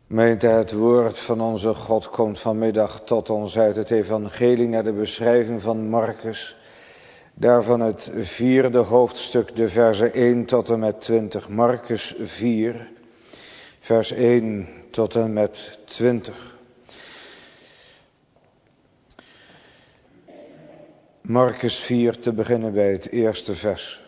Gemeente, het woord van onze God komt vanmiddag tot ons uit het evangelie naar de beschrijving van Marcus. Daarvan het 4e hoofdstuk, de versen 1 tot en met 20. Marcus 4, vers 1 tot en met 20. Marcus 4, te beginnen bij het eerste vers.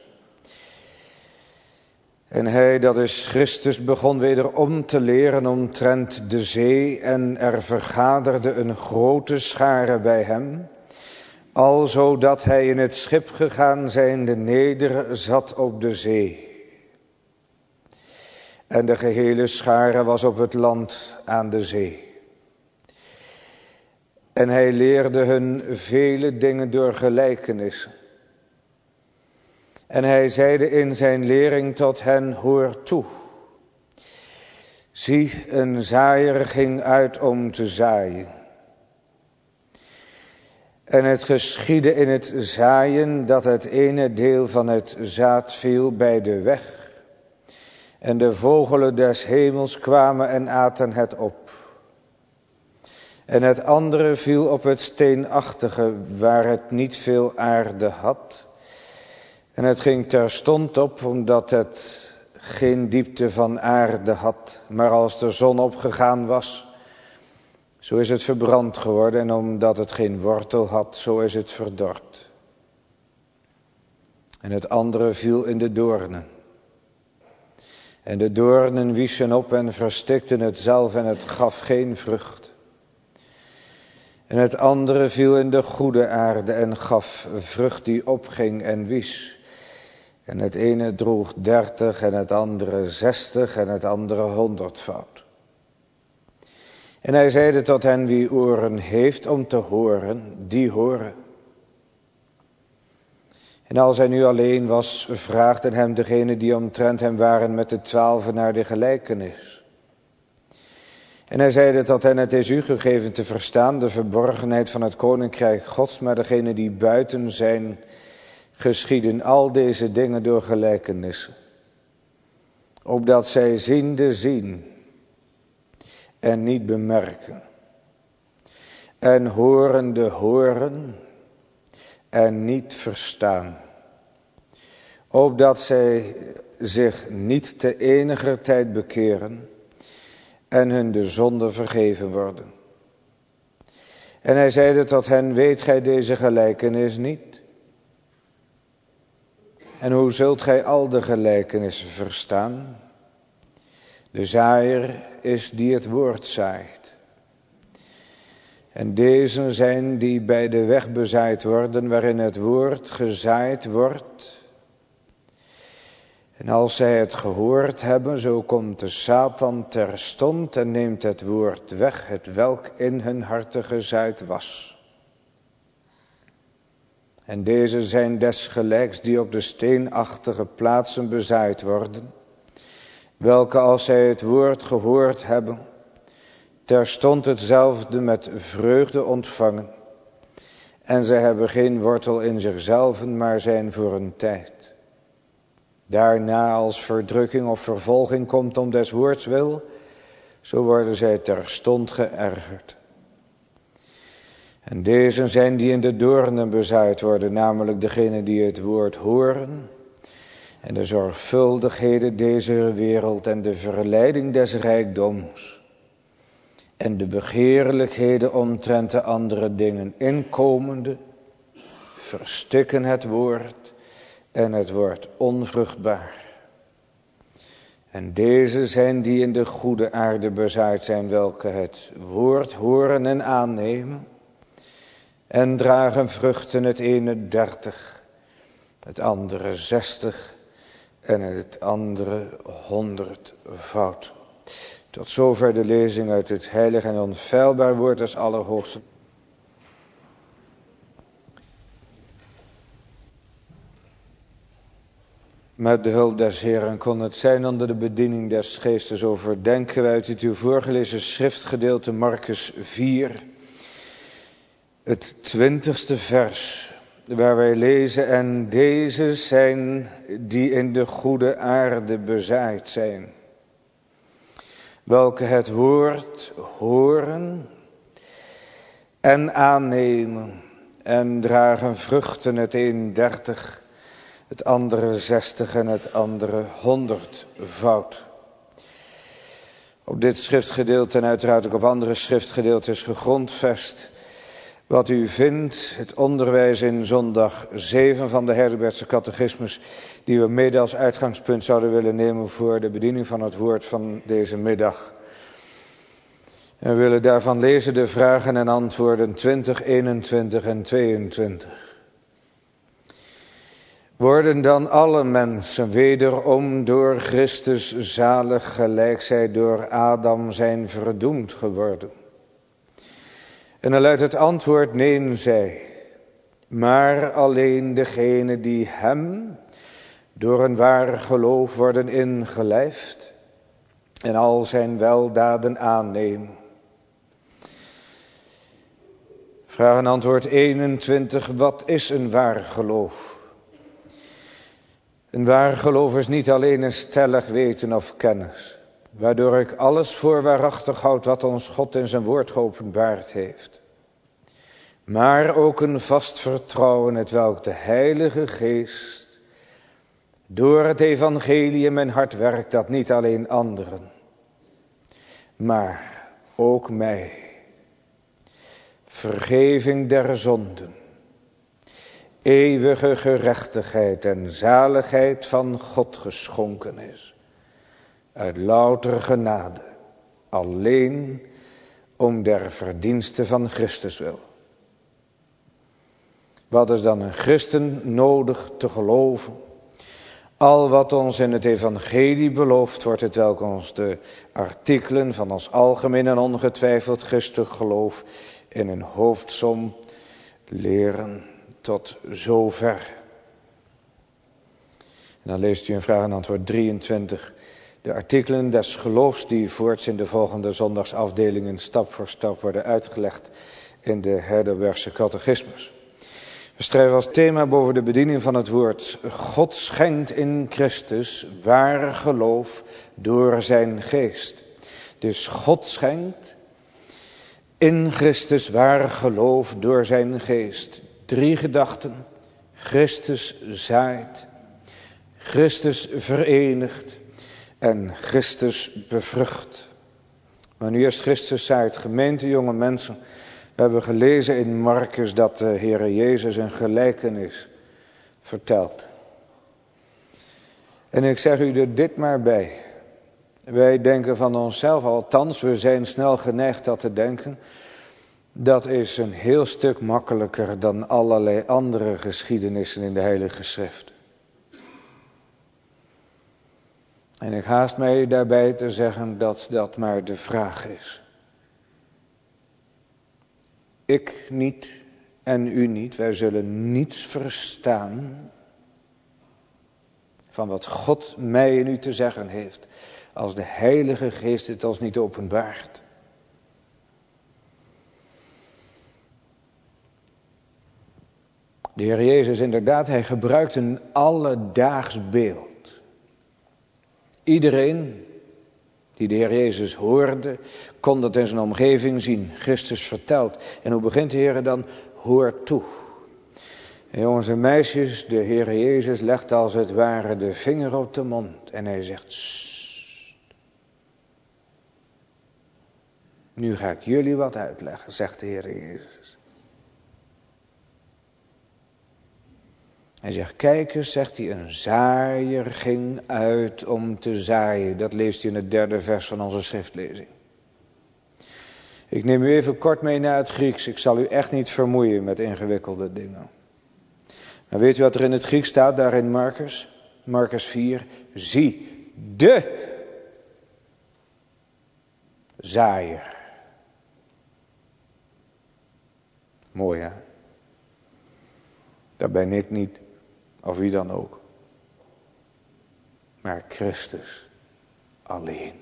En hij, dat is Christus, begon wederom te leren omtrent de zee, en er vergaderde een grote schare bij hem, alzo dat hij in het schip gegaan zijnde nederzat op de zee. En de gehele schare was op het land aan de zee. En hij leerde hun vele dingen door gelijkenissen. En hij zeide in zijn lering tot hen: hoor toe. Zie, een zaaier ging uit om te zaaien. En het geschiedde in het zaaien dat het ene deel van het zaad viel bij de weg. En de vogelen des hemels kwamen en aten het op. En het andere viel op het steenachtige, waar het niet veel aarde had. En het ging terstond op, omdat het geen diepte van aarde had. Maar als de zon opgegaan was, zo is het verbrand geworden. En omdat het geen wortel had, zo is het verdord. En het andere viel in de doornen. En de doornen wieschen op en verstikten het zelf, en het gaf geen vrucht. En het andere viel in de goede aarde en gaf vrucht die opging en wies. En het ene droeg 30 en het andere 60 en het andere 100-foud. En hij zeide tot hen: wie oren heeft om te horen, die horen. En als hij nu alleen was, vraagden hem degenen die omtrent hem waren met de 12 naar de gelijkenis. En hij zeide tot hen: het is u gegeven te verstaan de verborgenheid van het koninkrijk Gods, maar degenen die buiten zijn, geschieden al deze dingen door gelijkenissen, opdat zij ziende zien en niet bemerken, en horende horen en niet verstaan, opdat zij zich niet te eniger tijd bekeren en hun de zonde vergeven worden. En hij zeide tot hen: weet gij deze gelijkenis niet? En hoe zult gij al de gelijkenissen verstaan? De zaaier is die het woord zaait. En deze zijn die bij de weg bezaaid worden, waarin het woord gezaaid wordt. En als zij het gehoord hebben, zo komt de Satan terstond en neemt het woord weg, het welk in hun harten gezaaid was. En deze zijn desgelijks die op de steenachtige plaatsen bezaaid worden, welke als zij het woord gehoord hebben, terstond hetzelfde met vreugde ontvangen. En zij hebben geen wortel in zichzelven, maar zijn voor een tijd. Daarna, als verdrukking of vervolging komt om des woords wil, zo worden zij terstond geërgerd. En deze zijn die in de doornen bezaaid worden, namelijk degenen die het woord horen, en de zorgvuldigheden deze wereld en de verleiding des rijkdoms en de begeerlijkheden omtrent de andere dingen inkomende, verstikken het woord en het wordt onvruchtbaar. En deze zijn die in de goede aarde bezaaid zijn, welke het woord horen en aannemen en dragen vruchten, het ene 30, het andere 60 en het andere 100-foud. Tot zover de lezing uit het heilig en onfeilbaar woord des Allerhoogsten. Met de hulp des Heeren kon het zijn onder de bediening des Geestes. Overdenken wij uit het uw voorgelezen schriftgedeelte Marcus 4, het 20ste vers, waar wij lezen: en deze zijn die in de goede aarde bezaaid zijn, welke het woord horen en aannemen en dragen vruchten, het een 30, het andere 60 en het andere 100-voud. Op dit schriftgedeelte en uiteraard ook op andere schriftgedeeltes gegrondvest wat u vindt, het onderwijs in zondag 7 van de Heidelbergse catechismus, die we mede als uitgangspunt zouden willen nemen voor de bediening van het woord van deze middag. En we willen daarvan lezen de vragen en antwoorden 20, 21 en 22. Worden dan alle mensen wederom door Christus zalig, gelijk zij door Adam zijn verdoemd geworden? En dan luidt het antwoord: nee, zij, maar alleen degene die hem door een waar geloof worden ingelijfd en al zijn weldaden aannemen. Vraag en antwoord 21. Wat is een waar geloof? Een waar geloof is niet alleen een stellig weten of kennis, waardoor ik alles voor waarachtig houd wat ons God in zijn woord geopenbaard heeft. Maar ook een vast vertrouwen, hetwelk de Heilige Geest door het evangelie in mijn hart werkt, dat niet alleen anderen, maar ook mij vergeving der zonden, eeuwige gerechtigheid en zaligheid van God geschonken is, uit louter genade, alleen om der verdienste van Christus wil. Wat is dan een christen nodig te geloven? Al wat ons in het evangelie beloofd wordt, hetwelk ons de artikelen van ons algemeen en ongetwijfeld christelijk geloof in een hoofdsom leren tot zover. En dan leest u in vraag en antwoord 23 de artikelen des geloofs die voorts in de volgende zondagsafdelingen stap voor stap worden uitgelegd in de Heidelbergse catechismus. We schrijven als thema boven de bediening van het woord: God schenkt in Christus waar geloof door zijn geest. Dus God schenkt in Christus waar geloof door zijn geest. 3 gedachten. Christus zaait, Christus verenigt en Christus bevrucht. Maar nu eerst Christus zaait. Gemeente, jonge mensen. We hebben gelezen in Marcus dat de Heere Jezus een gelijkenis vertelt. En ik zeg u er dit maar bij. Wij denken van onszelf, althans we zijn snel geneigd dat te denken. Dat is een heel stuk makkelijker dan allerlei andere geschiedenissen in de Heilige Schrift. En ik haast mij daarbij te zeggen dat dat maar de vraag is. Ik niet en u niet, wij zullen niets verstaan van wat God mij en u te zeggen heeft, als de Heilige Geest het ons niet openbaart. De Heer Jezus inderdaad, hij gebruikt een alledaags beeld. Iedereen die de Heer Jezus hoorde, kon dat in zijn omgeving zien. Christus vertelt. En hoe begint de Heer dan? Hoor toe. En jongens en meisjes, de Heer Jezus legt als het ware de vinger op de mond. En hij zegt: Sst. Nu ga ik jullie wat uitleggen, zegt de Heer Jezus. Hij zegt: kijk eens, zegt hij, een zaaier ging uit om te zaaien. Dat leest u in het 3e vers van onze schriftlezing. Ik neem u even kort mee naar het Grieks. Ik zal u echt niet vermoeien met ingewikkelde dingen. Maar weet u wat er in het Grieks staat, daar in Marcus? Marcus 4. Zie, de zaaier. Mooi, hè? Dat ben ik niet. Of wie dan ook. Maar Christus alleen.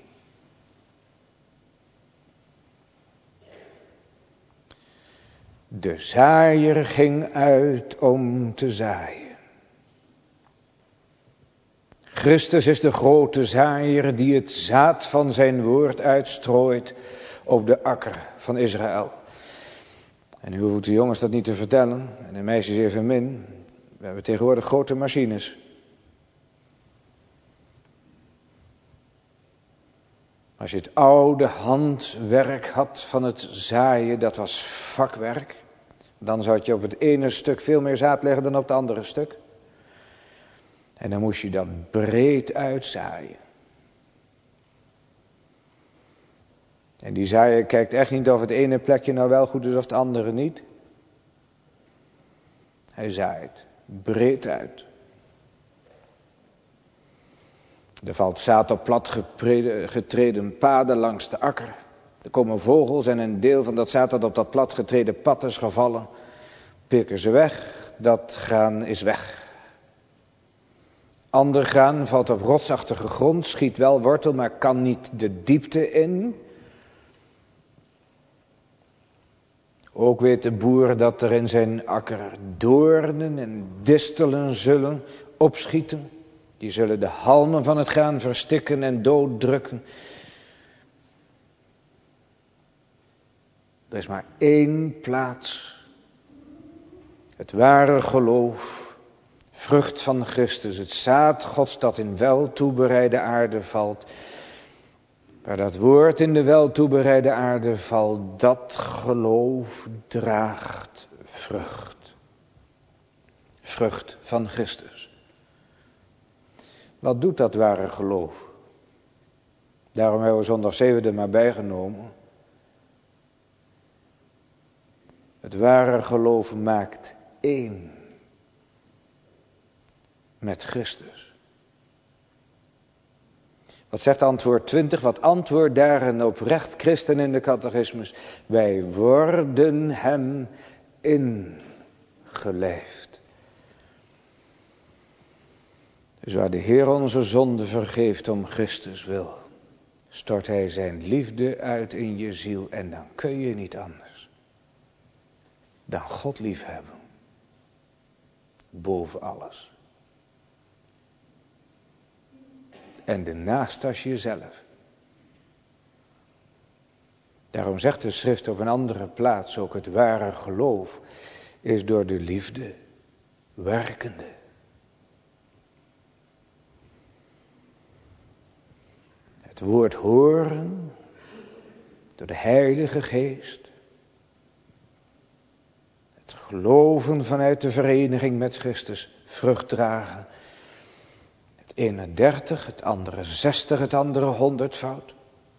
De zaaier ging uit om te zaaien. Christus is de grote zaaier die het zaad van zijn woord uitstrooit op de akker van Israël. En u hoeft de jongens dat niet te vertellen, en de meisjes evenmin. We hebben tegenwoordig grote machines. Als je het oude handwerk had van het zaaien, dat was vakwerk. Dan zou je op het ene stuk veel meer zaad leggen dan op het andere stuk. En dan moest je dat breed uitzaaien. En die zaaier kijkt echt niet of het ene plekje nou wel goed is of het andere niet. Hij zaait breed uit. Er valt zaad op plat getreden paden langs de akker. Er komen vogels en een deel van dat zaad dat op dat plat getreden pad is gevallen, pikken ze weg, dat graan is weg. Ander graan valt op rotsachtige grond, schiet wel wortel, maar kan niet de diepte in. Ook weet de boer dat er in zijn akker doornen en distelen zullen opschieten. Die zullen de halmen van het graan verstikken en dooddrukken. Er is maar één plaats. Het ware geloof, vrucht van Christus, het zaad Gods dat in wel toebereide aarde valt. Waar dat woord in de wel toebereide aarde valt, dat geloof draagt vrucht. Vrucht van Christus. Wat doet dat ware geloof? Daarom hebben we zondag 7 er maar bijgenomen. Het ware geloof maakt één met Christus. Wat zegt antwoord 20? Wat antwoordt daar een oprecht christen in de catechismus? Wij worden hem ingelijfd. Dus waar de Heer onze zonde vergeeft om Christus wil, stort hij zijn liefde uit in je ziel en dan kun je niet anders dan God liefhebben. Boven alles. En de naast als jezelf. Daarom zegt de schrift op een andere plaats ook: het ware geloof is door de liefde werkende. Het woord horen door de Heilige Geest. Het geloven vanuit de vereniging met Christus, vrucht dragen. Het ene 30, het andere 60, het andere 100-fout.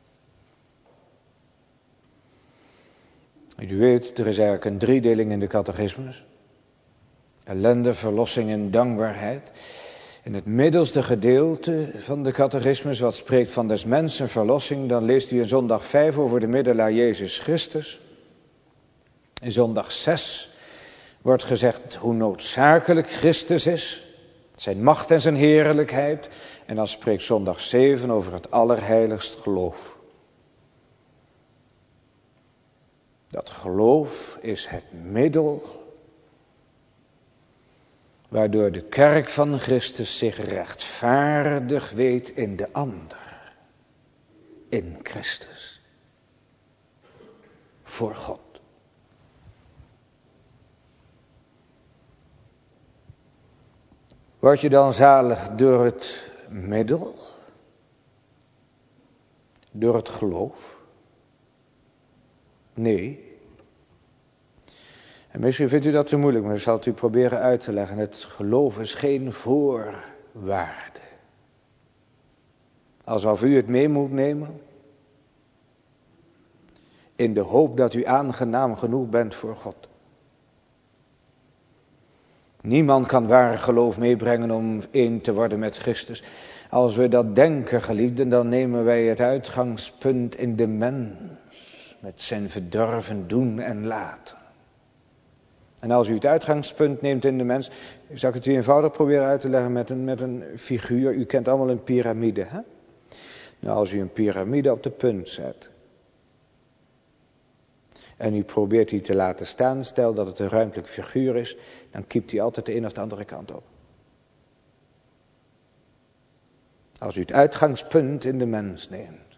U weet, er is eigenlijk een driedeling in de catechismus. Ellende, verlossing en dankbaarheid. In het middelste gedeelte van de catechismus, wat spreekt van des mensen verlossing, dan leest u in zondag 5 over de middelaar Jezus Christus. In zondag 6 wordt gezegd hoe noodzakelijk Christus is, zijn macht en zijn heerlijkheid. En dan spreekt zondag 7 over het allerheiligst geloof. Dat geloof is het middel waardoor de kerk van Christus zich rechtvaardig weet in de ander. In Christus. Voor God. Word je dan zalig door het middel? Door het geloof? Nee. En misschien vindt u dat te moeilijk, maar ik zal het u proberen uit te leggen. Het geloof is geen voorwaarde. Alsof u het mee moet nemen. In de hoop dat u aangenaam genoeg bent voor God. Niemand kan ware geloof meebrengen om één te worden met Christus. Als we dat denken, geliefden, dan nemen wij het uitgangspunt in de mens. Met zijn verdorven doen en laten. En als u het uitgangspunt neemt in de mens, zal ik het u eenvoudig proberen uit te leggen met een figuur. U kent allemaal een piramide, hè? Nou, als u een piramide op de punt zet. En u probeert die te laten staan, stel dat het een ruimtelijk figuur is, dan kiept die altijd de een of de andere kant op. Als u het uitgangspunt in de mens neemt,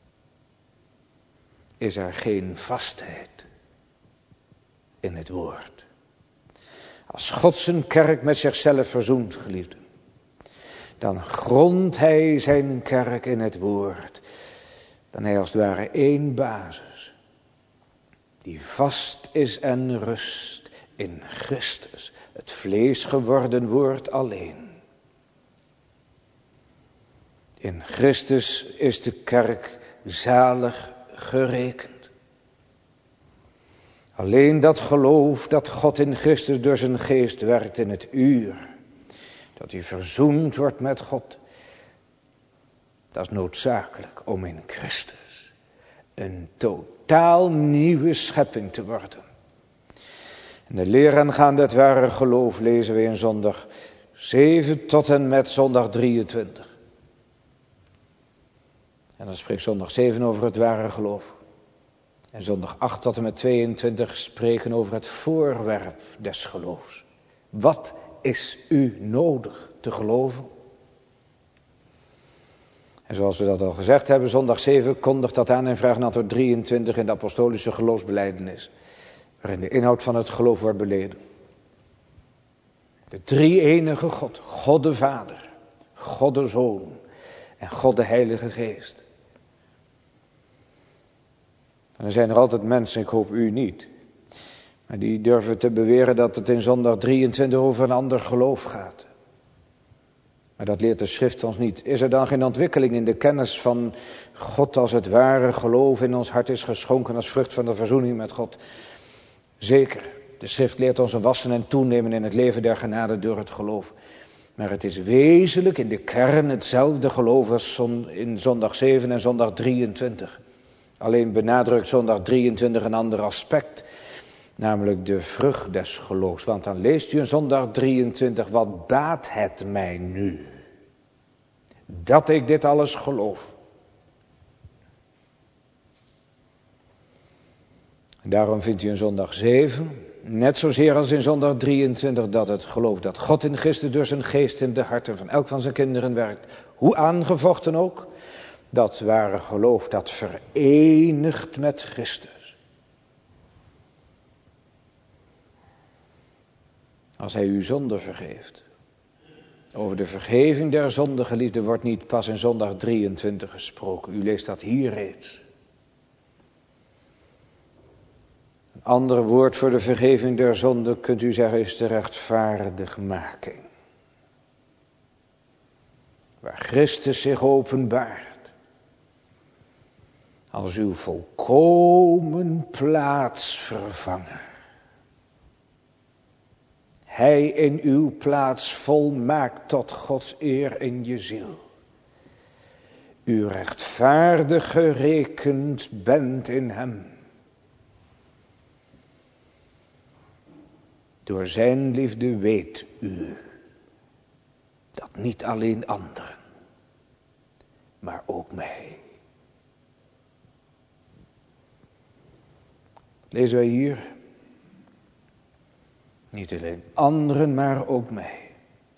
is er geen vastheid in het woord. Als God zijn kerk met zichzelf verzoent, geliefden, dan grondt hij zijn kerk in het woord. Dan hij als het ware één basis, die vast is en rust in Christus, het vlees geworden woord alleen. In Christus is de kerk zalig gerekend. Alleen dat geloof dat God in Christus door zijn geest werkt in het uur, dat u verzoend wordt met God, dat is noodzakelijk om in Christus een totaal nieuwe schepping te worden. En de leer aangaande het ware geloof lezen we in zondag 7 tot en met zondag 23. En dan spreekt zondag 7 over het ware geloof. En zondag 8 tot en met 22 spreken over het voorwerp des geloofs. Wat is u nodig te geloven? En zoals we dat al gezegd hebben, zondag 7 kondigt dat aan in vraag en antwoord 23 in de apostolische geloofsbelijdenis. Waarin de inhoud van het geloof wordt beleden. De drie-enige God, God de Vader, God de Zoon en God de Heilige Geest. En er zijn er altijd mensen, ik hoop u niet, maar die durven te beweren dat het in zondag 23 over een ander geloof gaat. Maar dat leert de schrift ons niet. Is er dan geen ontwikkeling in de kennis van God als het ware geloof in ons hart is geschonken als vrucht van de verzoening met God? Zeker, de schrift leert ons een wassen en toenemen in het leven der genade door het geloof. Maar het is wezenlijk in de kern hetzelfde geloof als in zondag 7 en zondag 23. Alleen benadrukt zondag 23 een ander aspect, namelijk de vrucht des geloofs. Want dan leest u in zondag 23, wat baat het mij nu, dat ik dit alles geloof. En daarom vindt u in zondag 7, net zozeer als in zondag 23, dat het geloof dat God in Christus door zijn geest in de harten van elk van zijn kinderen werkt, hoe aangevochten ook, dat ware geloof dat verenigt met Christus. Als hij uw zonde vergeeft. Over de vergeving der zonde, geliefde, wordt niet pas in zondag 23 gesproken. U leest dat hier reeds. Een ander woord voor de vergeving der zonde, kunt u zeggen, is de rechtvaardigmaking. Waar Christus zich openbaart. Als uw volkomen plaatsvervanger. Hij in uw plaats volmaakt tot Gods eer in je ziel. U rechtvaardig gerekend bent in hem. Door zijn liefde weet u dat niet alleen anderen, maar ook mij. Lezen wij hier, niet alleen anderen, maar ook mij.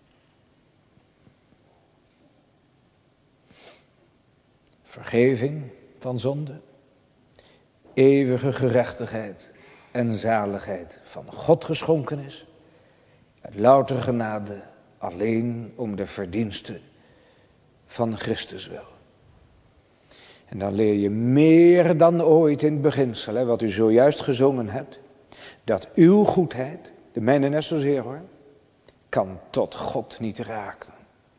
Vergeving van zonde, eeuwige gerechtigheid en zaligheid van God geschonken is, uit louter genade, alleen om de verdiensten van Christus wil. En dan leer je meer dan ooit in het beginsel, wat u zojuist gezongen hebt, dat uw goedheid, de mijne net zozeer hoor, kan tot God niet raken.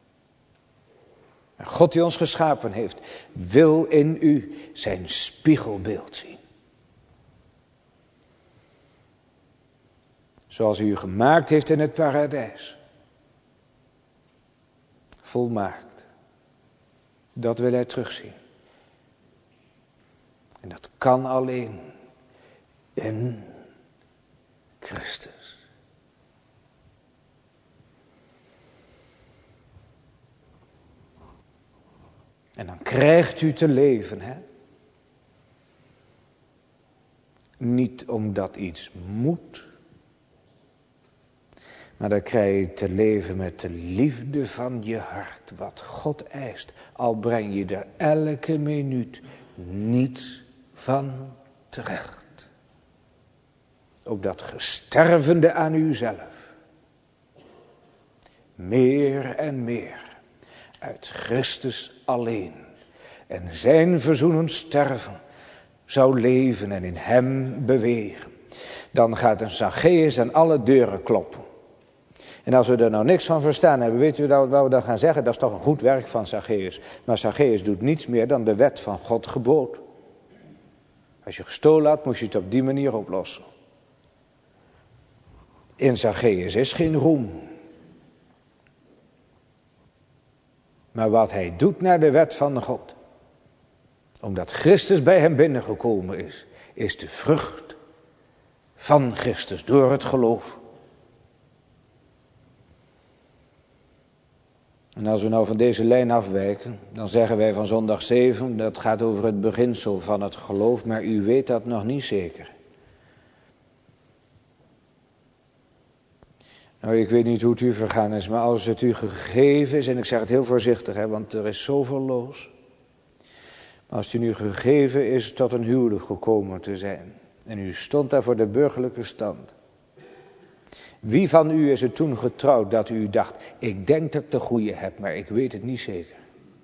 En God die ons geschapen heeft, wil in u zijn spiegelbeeld zien. Zoals hij u gemaakt heeft in het paradijs. Volmaakt. Dat wil hij terugzien. En dat kan alleen in Christus. En dan krijgt u te leven, hè? Niet omdat iets moet, Maar dan krijg je te leven met de liefde van je hart, wat God eist. Al breng je er elke minuut niets van terecht. Ook dat gestervende aan uzelf. Meer en meer uit Christus alleen. En zijn verzoenend sterven zou leven en in hem bewegen. Dan gaat een Zacchaeus aan alle deuren kloppen. En als we er nou niks van verstaan hebben, weet u wat we dan gaan zeggen? Dat is toch een goed werk van Zacchaeus. Maar Zacchaeus doet niets meer dan de wet van God gebood. Als je gestolen had, moest je het op die manier oplossen. In Zacchaeus is geen roem. Maar wat hij doet naar de wet van God, omdat Christus bij hem binnengekomen is de vrucht van Christus door het geloof. En als we nou van deze lijn afwijken, dan zeggen wij van zondag 7, dat gaat over het beginsel van het geloof, maar u weet dat nog niet zeker. Nou, ik weet niet hoe het u vergaan is, maar als het u gegeven is, en ik zeg het heel voorzichtig, want er is zoveel los. Maar als het u nu gegeven is tot een huwelijk gekomen te zijn, en u stond daar voor de burgerlijke stand. Wie van u is er toen getrouwd dat u dacht, ik denk dat ik de goede heb, maar ik weet het niet zeker.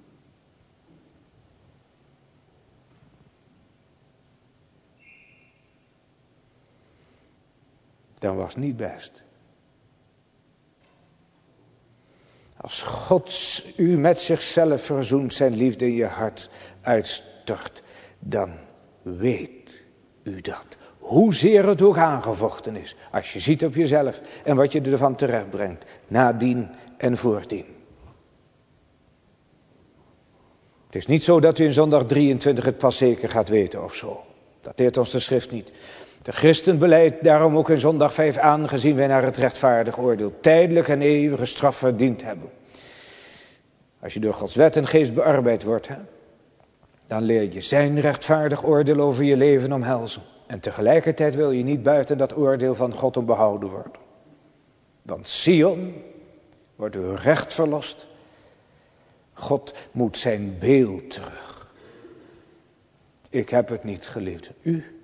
Dan was het niet best. Als God u met zichzelf verzoent, zijn liefde in je hart uitstort, dan weet u dat. Hoezeer het ook aangevochten is, als je ziet op jezelf en wat je ervan terecht brengt, nadien en voordien. Het is niet zo dat u in zondag 23 het pas zeker gaat weten of zo. Dat leert ons de schrift niet. De christen beleidt daarom ook in zondag 5 aangezien wij naar het rechtvaardig oordeel tijdelijk en eeuwige straf verdiend hebben. Als je door Gods wet en geest bearbeid wordt, dan leer je zijn rechtvaardig oordeel over je leven omhelzen. En tegelijkertijd wil je niet buiten dat oordeel van God om behouden worden. Want Sion wordt door recht verlost. God moet zijn beeld terug. Ik heb het niet geliefd, u.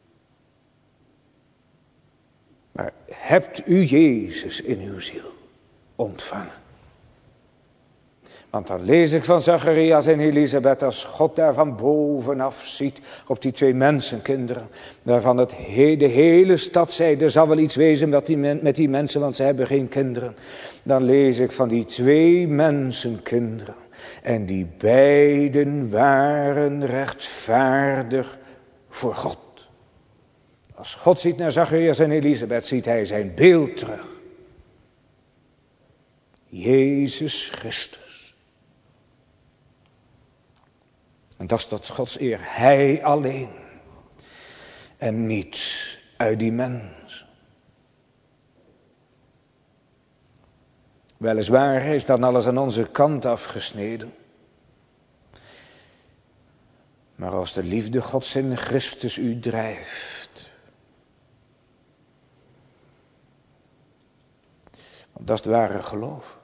Maar hebt u Jezus in uw ziel ontvangen? Want dan lees ik van Zacharias en Elisabeth, als God daar van bovenaf ziet op die 2 mensenkinderen. Waarvan de hele stad zei, er zal wel iets wezen met die mensen, want ze hebben geen kinderen. Dan lees ik van die 2 mensenkinderen. En die beiden waren rechtvaardig voor God. Als God ziet naar Zacharias en Elisabeth, ziet hij zijn beeld terug. Jezus Christus. En dat is tot Gods eer. Hij alleen. En niet uit die mens. Weliswaar is dan alles aan onze kant afgesneden. Maar als de liefde Gods in Christus u drijft. Want dat is het ware geloof.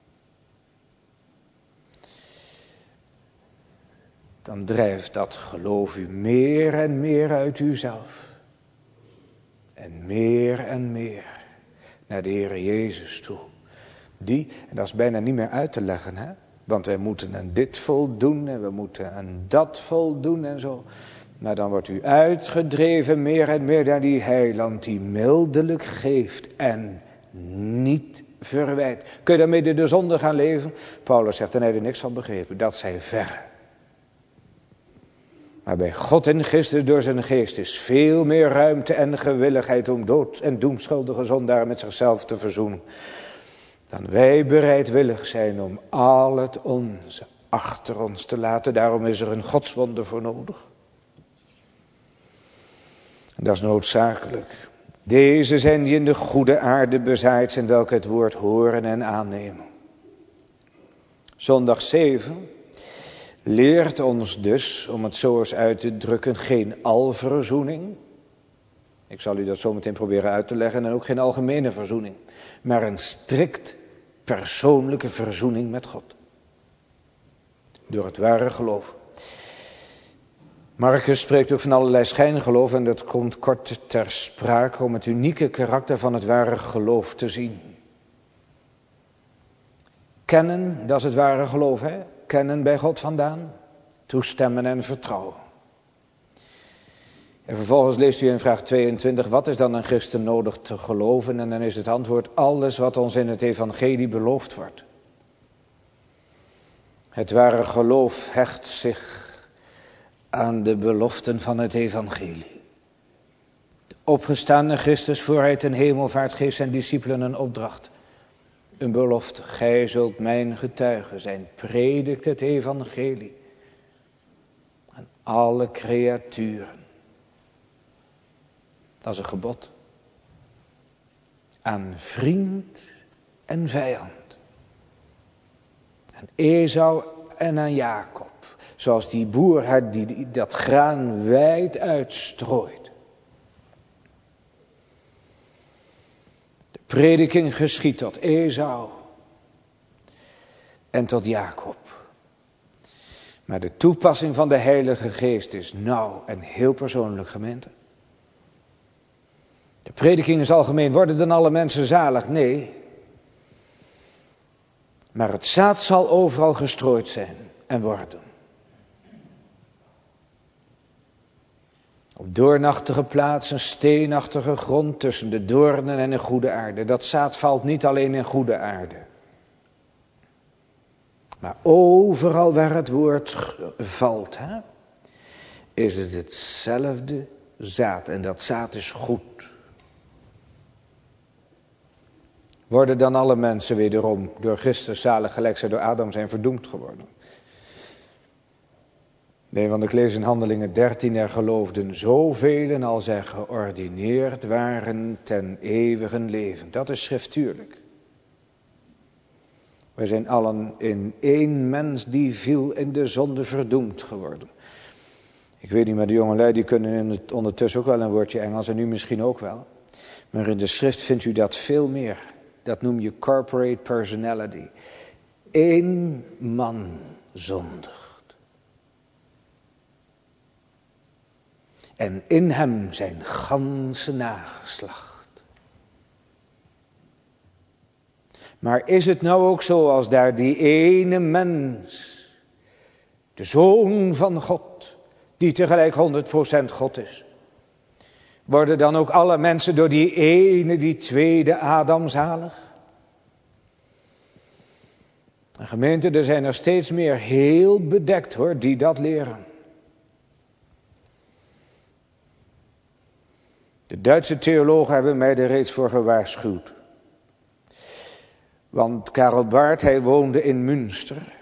Dan drijft dat geloof u meer en meer uit uzelf. En meer naar de Heere Jezus toe. Die, en dat is bijna niet meer uit te leggen, want wij moeten aan dit voldoen en we moeten aan dat voldoen en zo. Maar dan wordt u uitgedreven meer en meer naar die heiland die mildelijk geeft en niet verwijt. Kun je daarmee de zonde gaan leven? Paulus zegt, en hij er niks van begrepen, dat zij verre. Maar bij God en Christus door zijn geest is veel meer ruimte en gewilligheid om dood en doemschuldige zondaren met zichzelf te verzoenen. Dan wij bereidwillig zijn om al het onze achter ons te laten. Daarom is er een godswonder voor nodig. En dat is noodzakelijk. Deze zijn die in de goede aarde bezaaid zijn, welke het woord horen en aannemen. Zondag 7 leert ons dus, om het zo eens uit te drukken, geen alverzoening. Ik zal u dat zo meteen proberen uit te leggen. En ook geen algemene verzoening. Maar een strikt persoonlijke verzoening met God. Door het ware geloof. Marcus spreekt ook van allerlei schijngeloof. En dat komt kort ter sprake om het unieke karakter van het ware geloof te zien. Kennen, dat is het ware geloof, hè? Kennen bij God vandaan. Toestemmen en vertrouwen. En vervolgens leest u in vraag 22, wat is dan een christen nodig te geloven? En dan is het antwoord, alles wat ons in het evangelie beloofd wordt. Het ware geloof hecht zich aan de beloften van het evangelie. De opgestane Christus voor hij ten hemelvaart geeft zijn discipelen een opdracht. Een belofte, gij zult mijn getuige zijn. Predikt het evangelie aan alle creaturen. Dat is een gebod. Aan vriend en vijand. Aan Esau en aan Jacob. Zoals die boer die dat graan wijd uitstrooit. De prediking geschiet tot Esau en tot Jacob. Maar de toepassing van de Heilige Geest is nauw en heel persoonlijk, gemeente. De prediking is algemeen, worden dan alle mensen zalig? Nee. Maar het zaad zal overal gestrooid zijn en worden. Op doornachtige plaatsen, steenachtige grond, tussen de doornen en de goede aarde. Dat zaad valt niet alleen in goede aarde. Maar overal waar het woord valt, is het hetzelfde zaad. En dat zaad is goed. Worden dan alle mensen wederom door Christus zalig gelijk zij door Adam zijn verdoemd geworden? Nee, want ik lees in Handelingen 13, er geloofden zoveel als er geordineerd waren ten eeuwigen leven. Dat is schriftuurlijk. Wij zijn allen in één mens die viel in de zonde verdoemd geworden. Ik weet niet, maar de jongelui die kunnen ondertussen ook wel een woordje Engels en u misschien ook wel. Maar in de schrift vindt u dat veel meer. Dat noem je corporate personality. Eén man zondigt. En in hem zijn ganse nageslacht. Maar is het nou ook zo als daar die ene mens, de Zoon van God, die tegelijk 100% God is, worden dan ook alle mensen door die ene, die tweede Adam zalig? En gemeente, er zijn er steeds meer heel bedekt hoor, die dat leren. De Duitse theologen hebben mij er reeds voor gewaarschuwd. Want Karl Barth, hij woonde in Münster.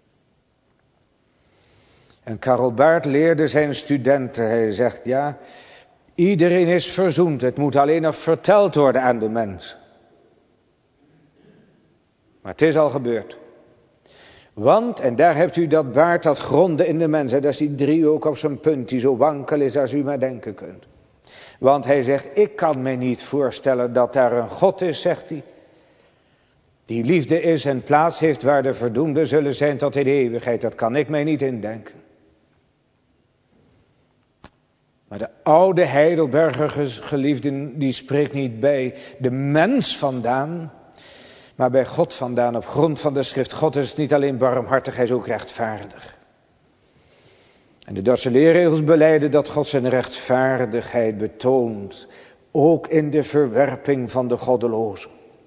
En Karl Barth leerde zijn studenten, hij zegt ja, iedereen is verzoend, het moet alleen nog verteld worden aan de mensen. Maar het is al gebeurd. Want, en daar hebt u dat Barth, dat gronden in de mens, dat is die driehoek op zijn punt, die zo wankel is als u maar denken kunt. Want hij zegt, ik kan me niet voorstellen dat daar een God is, zegt hij. Die liefde is en plaats heeft waar de verdoemden zullen zijn tot in de eeuwigheid. Dat kan ik mij niet indenken. Maar de oude Heidelberger geliefden, die spreekt niet bij de mens vandaan, maar bij God vandaan. Op grond van de schrift, God is niet alleen barmhartig, hij is ook rechtvaardig. En de Duitse leerregels belijden dat God zijn rechtvaardigheid betoont, ook in de verwerping van de goddelozen.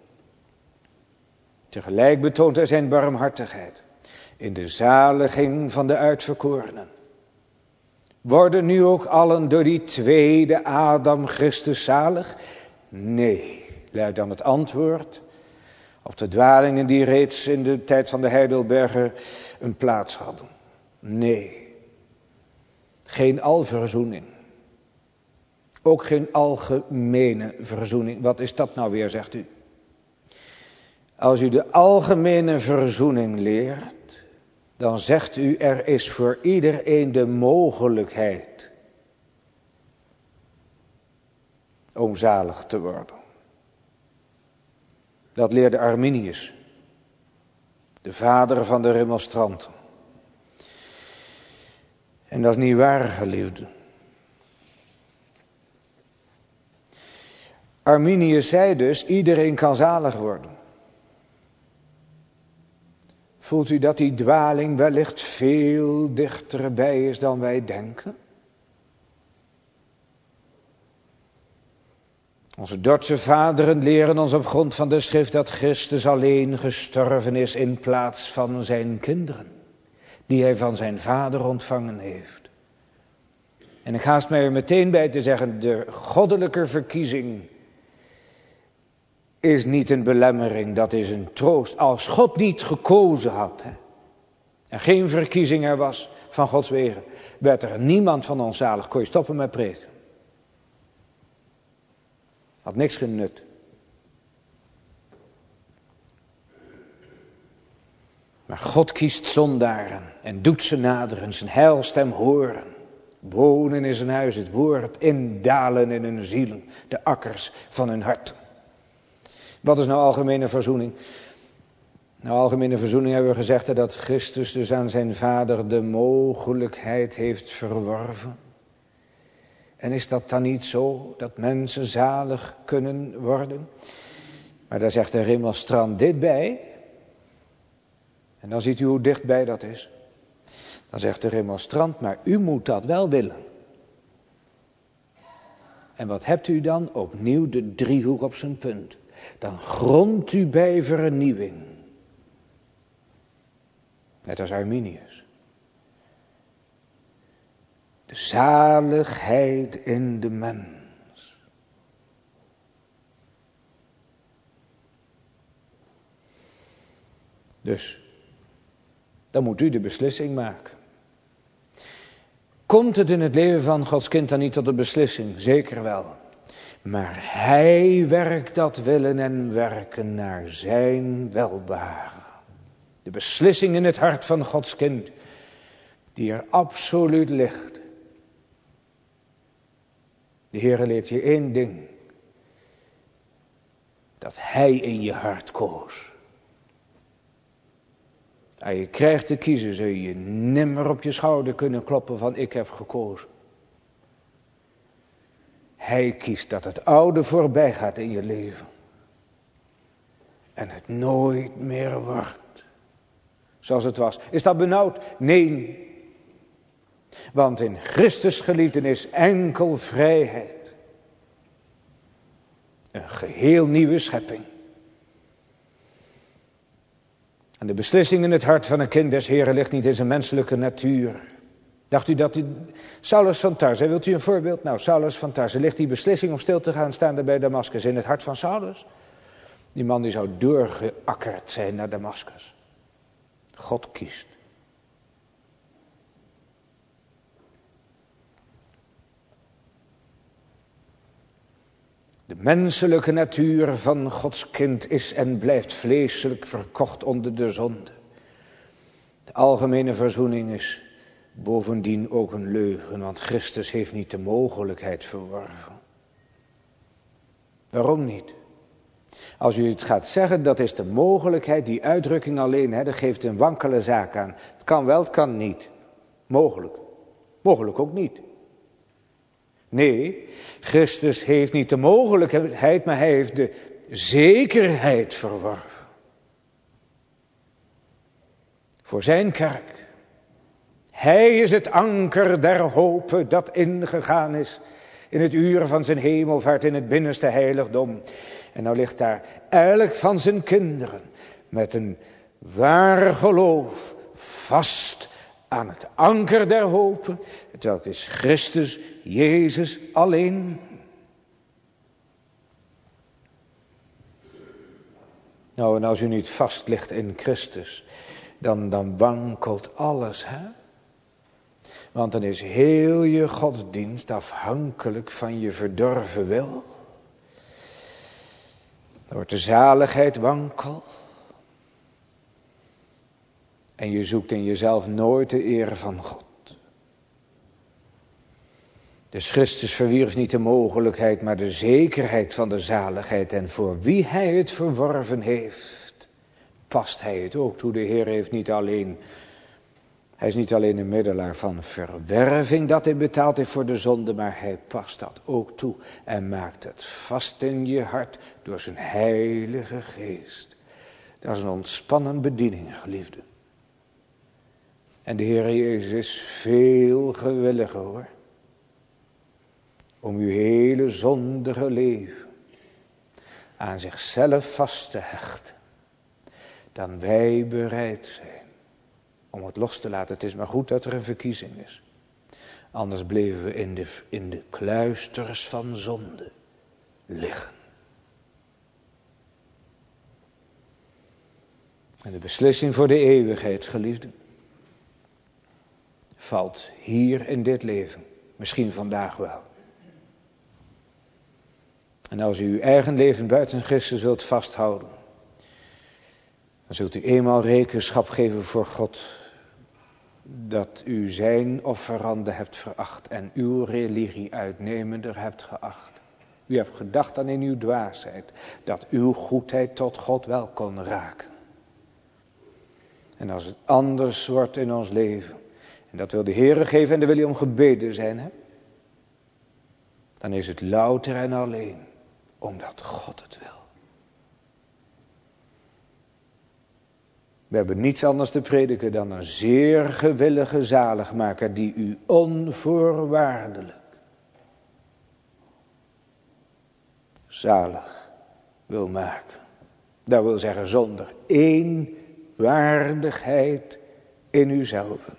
Tegelijk betoont hij zijn barmhartigheid in de zaliging van de uitverkorenen. Worden nu ook allen door die tweede Adam Christus zalig? Nee, luidt dan het antwoord op de dwalingen die reeds in de tijd van de Heidelberger een plaats hadden. Nee. Geen alverzoening. Ook geen algemene verzoening. Wat is dat nou weer, zegt u? Als u de algemene verzoening leert, dan zegt u er is voor iedereen de mogelijkheid om zalig te worden. Dat leerde Arminius, de vader van de remonstranten. En dat is niet waar, geliefden. Arminius zei dus, iedereen kan zalig worden. Voelt u dat die dwaling wellicht veel dichterbij is dan wij denken? Onze Dordtse vaderen leren ons op grond van de schrift dat Christus alleen gestorven is in plaats van zijn kinderen, die hij van zijn vader ontvangen heeft. En ik haast mij er meteen bij te zeggen, de goddelijke verkiezing is niet een belemmering, dat is een troost. Als God niet gekozen had, en geen verkiezing er was van Gods wegen, werd er niemand van ons zalig. Kon je stoppen met preken. Had niks genut. Maar God kiest zondaren en doet ze naderen, zijn heilstem horen. Wonen in zijn huis, het woord indalen in hun zielen, de akkers van hun hart. Wat is nou algemene verzoening? Nou, algemene verzoening hebben we gezegd dat Christus dus aan zijn vader de mogelijkheid heeft verworven. En is dat dan niet zo, dat mensen zalig kunnen worden? Maar daar zegt de remonstrant dit bij. En dan ziet u hoe dichtbij dat is. Dan zegt de remonstrant, maar u moet dat wel willen. En wat hebt u dan? Opnieuw de driehoek op zijn punt. Dan grondt u bij vernieuwing. Net als Arminius. De zaligheid in de mens. Dus, dan moet u de beslissing maken. Komt het in het leven van Gods kind dan niet tot de beslissing? Zeker wel. Maar hij werkt dat willen en werken naar zijn welbehagen. De beslissing in het hart van Gods kind, die er absoluut ligt. De Heere leert je één ding. Dat hij in je hart koos. Als je krijgt te kiezen, zul je nimmer op je schouder kunnen kloppen van ik heb gekozen. Hij kiest dat het oude voorbij gaat in je leven. En het nooit meer wordt zoals het was. Is dat benauwd? Nee. Want in Christus geliefden is enkel vrijheid. Een geheel nieuwe schepping. En de beslissing in het hart van een kind des Heren ligt niet in zijn menselijke natuur. Dacht u dat Saulus van Tarse, wilt u een voorbeeld? Nou, Saulus van Tarse, ligt die beslissing om stil te gaan staan daar bij Damascus in het hart van Saulus? Die man die zou doorgeakkerd zijn naar Damascus. God kiest. De menselijke natuur van Gods kind is en blijft vleeselijk verkocht onder de zonde. De algemene verzoening is bovendien ook een leugen, want Christus heeft niet de mogelijkheid verworven. Waarom niet? Als u het gaat zeggen, dat is de mogelijkheid, die uitdrukking alleen, dat geeft een wankele zaak aan. Het kan wel, het kan niet. Mogelijk. Mogelijk ook niet. Nee, Christus heeft niet de mogelijkheid, maar hij heeft de zekerheid verworven. Voor zijn kerk. Hij is het anker der hope dat ingegaan is in het uur van zijn hemelvaart in het binnenste heiligdom. En nou ligt daar elk van zijn kinderen met een waar geloof vast aan het anker der hope, hetwelk is Christus, Jezus alleen. Nou, en als u niet vast ligt in Christus, dan wankelt alles, hè? Want dan is heel je godsdienst afhankelijk van je verdorven wil. Dan wordt de zaligheid wankel. En je zoekt in jezelf nooit de eer van God. Dus Christus verwierf niet de mogelijkheid, maar de zekerheid van de zaligheid. En voor wie hij het verworven heeft, past hij het ook toe. De Heer heeft hij is niet alleen een middelaar van verwerving dat hij betaald heeft voor de zonde, maar hij past dat ook toe en maakt het vast in je hart door zijn heilige geest. Dat is een ontspannen bediening, geliefde. En de Heer Jezus is veel gewilliger, hoor, om uw hele zondige leven aan zichzelf vast te hechten, dan wij bereid zijn om het los te laten. Het is maar goed dat er een verkiezing is. Anders bleven we in de kluisters van zonde liggen. En de beslissing voor de eeuwigheid, geliefden, valt hier in dit leven. Misschien vandaag wel. En als u uw eigen leven buiten Christus wilt vasthouden, dan zult u eenmaal rekenschap geven voor God dat u zijn offeranden hebt veracht en uw religie uitnemender hebt geacht. U hebt gedacht dan in uw dwaasheid dat uw goedheid tot God wel kon raken. En als het anders wordt in ons leven, en dat wil de Heere geven en daar wil hij om gebeden zijn, hè? Dan is het louter en alleen omdat God het wil. We hebben niets anders te prediken dan een zeer gewillige zaligmaker die u onvoorwaardelijk zalig wil maken. Dat wil zeggen zonder één waardigheid in uzelf.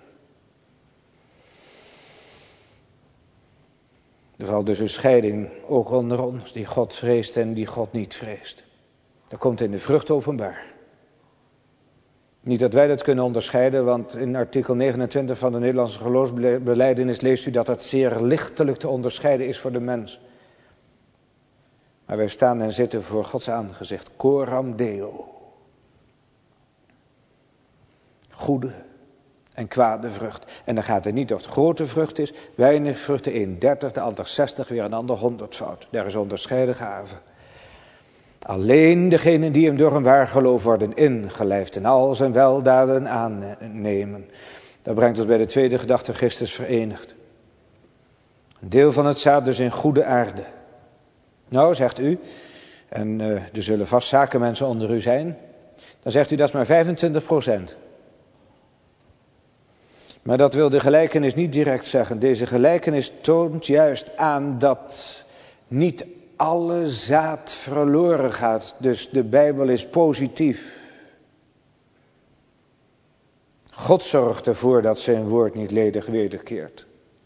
Er valt dus een scheiding ook onder ons die God vreest en die God niet vreest. Dat komt in de vrucht openbaar. Niet dat wij dat kunnen onderscheiden, want in artikel 29 van de Nederlandse geloofsbelijdenis leest u dat het zeer lichtelijk te onderscheiden is voor de mens. Maar wij staan en zitten voor Gods aangezicht, coram Deo. Goede en kwade vrucht. En dan gaat het niet of het grote vrucht is, weinig vruchten, 1,30, de ander 60, weer een ander 100-fout. Daar is onderscheiden gave. Alleen degenen die hem door een waar geloof worden ingelijfd en al zijn weldaden aannemen. Dat brengt ons bij de tweede gedachte, Christus verenigd. Een deel van het zaad dus in goede aarde. Nou, zegt u, en er zullen vast zakenmensen onder u zijn, dan zegt u dat is maar 25%. Maar dat wil de gelijkenis niet direct zeggen. Deze gelijkenis toont juist aan dat niet alle zaad verloren gaat. Dus de Bijbel is positief. God zorgt ervoor dat zijn woord niet ledig wederkeert.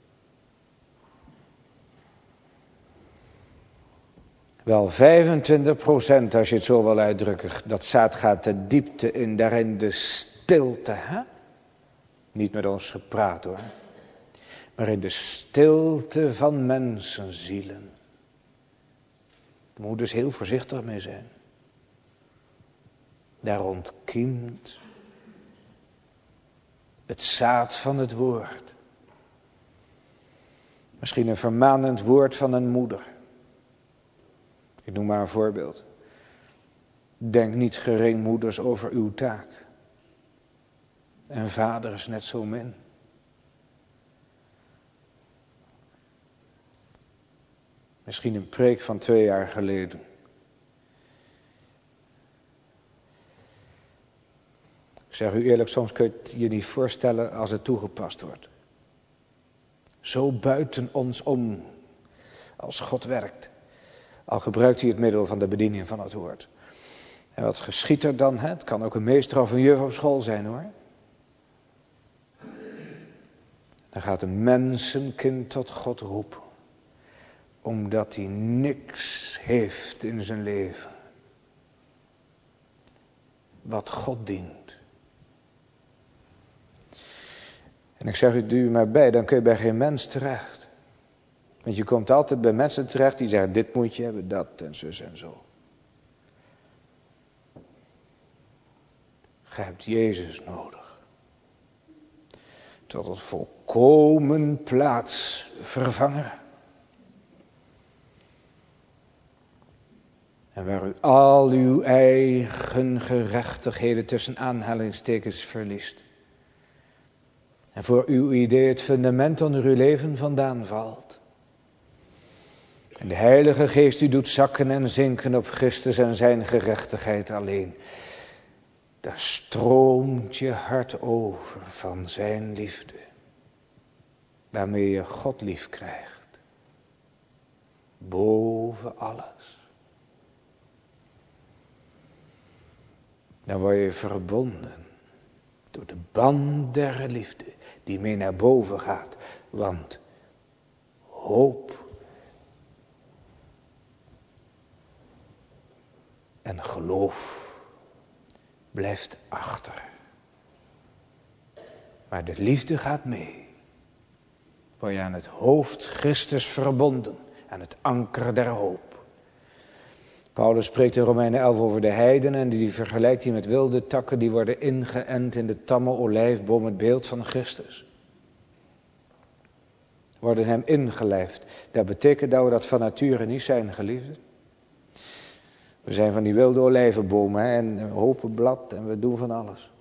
Wel 25%, als je het zo wil uitdrukken, dat zaad gaat de diepte in, daarin de stilte. Hè? Niet met ons gepraat hoor, maar in de stilte van mensenzielen. Daar moet dus heel voorzichtig mee zijn. Daar ontkiemt het zaad van het woord. Misschien een vermanend woord van een moeder. Ik noem maar een voorbeeld. Denk niet gering, moeders, over uw taak. En vaders net zo min. Misschien een preek van 2 jaar geleden. Ik zeg u eerlijk, soms kun je het je niet voorstellen als het toegepast wordt. Zo buiten ons om als God werkt. Al gebruikt hij het middel van de bediening van het woord. En wat geschiet er dan? Hè? Het kan ook een meester of een juf op school zijn hoor. Dan gaat een mensenkind tot God roepen. Omdat hij niks heeft in zijn leven. Wat God dient. En ik zeg u, doe u maar bij, dan kun je bij geen mens terecht. Want je komt altijd bij mensen terecht die zeggen, dit moet je hebben, dat en zus en zo. Je hebt Jezus nodig. Tot het volkomen plaatsvervanger En waar u al uw eigen gerechtigheden tussen aanhalingstekens verliest. En voor uw idee het fundament onder uw leven vandaan valt. En de Heilige Geest u doet zakken en zinken op Christus en zijn gerechtigheid alleen. Daar stroomt je hart over van zijn liefde. Waarmee je God lief krijgt. Boven alles. Dan word je verbonden door de band der liefde die mee naar boven gaat. Want hoop en geloof blijft achter. Maar de liefde gaat mee. Word je aan het hoofd Christus verbonden. Aan het anker der hoop. Paulus spreekt in Romeinen 11 over de heidenen en die vergelijkt hij met wilde takken die worden ingeënt in de tamme olijfboom, het beeld van Christus. Worden hem ingelijfd. Dat betekent dat we dat van nature niet zijn, geliefden. We zijn van die wilde olijvenbomen en we hopen blad en we doen van alles.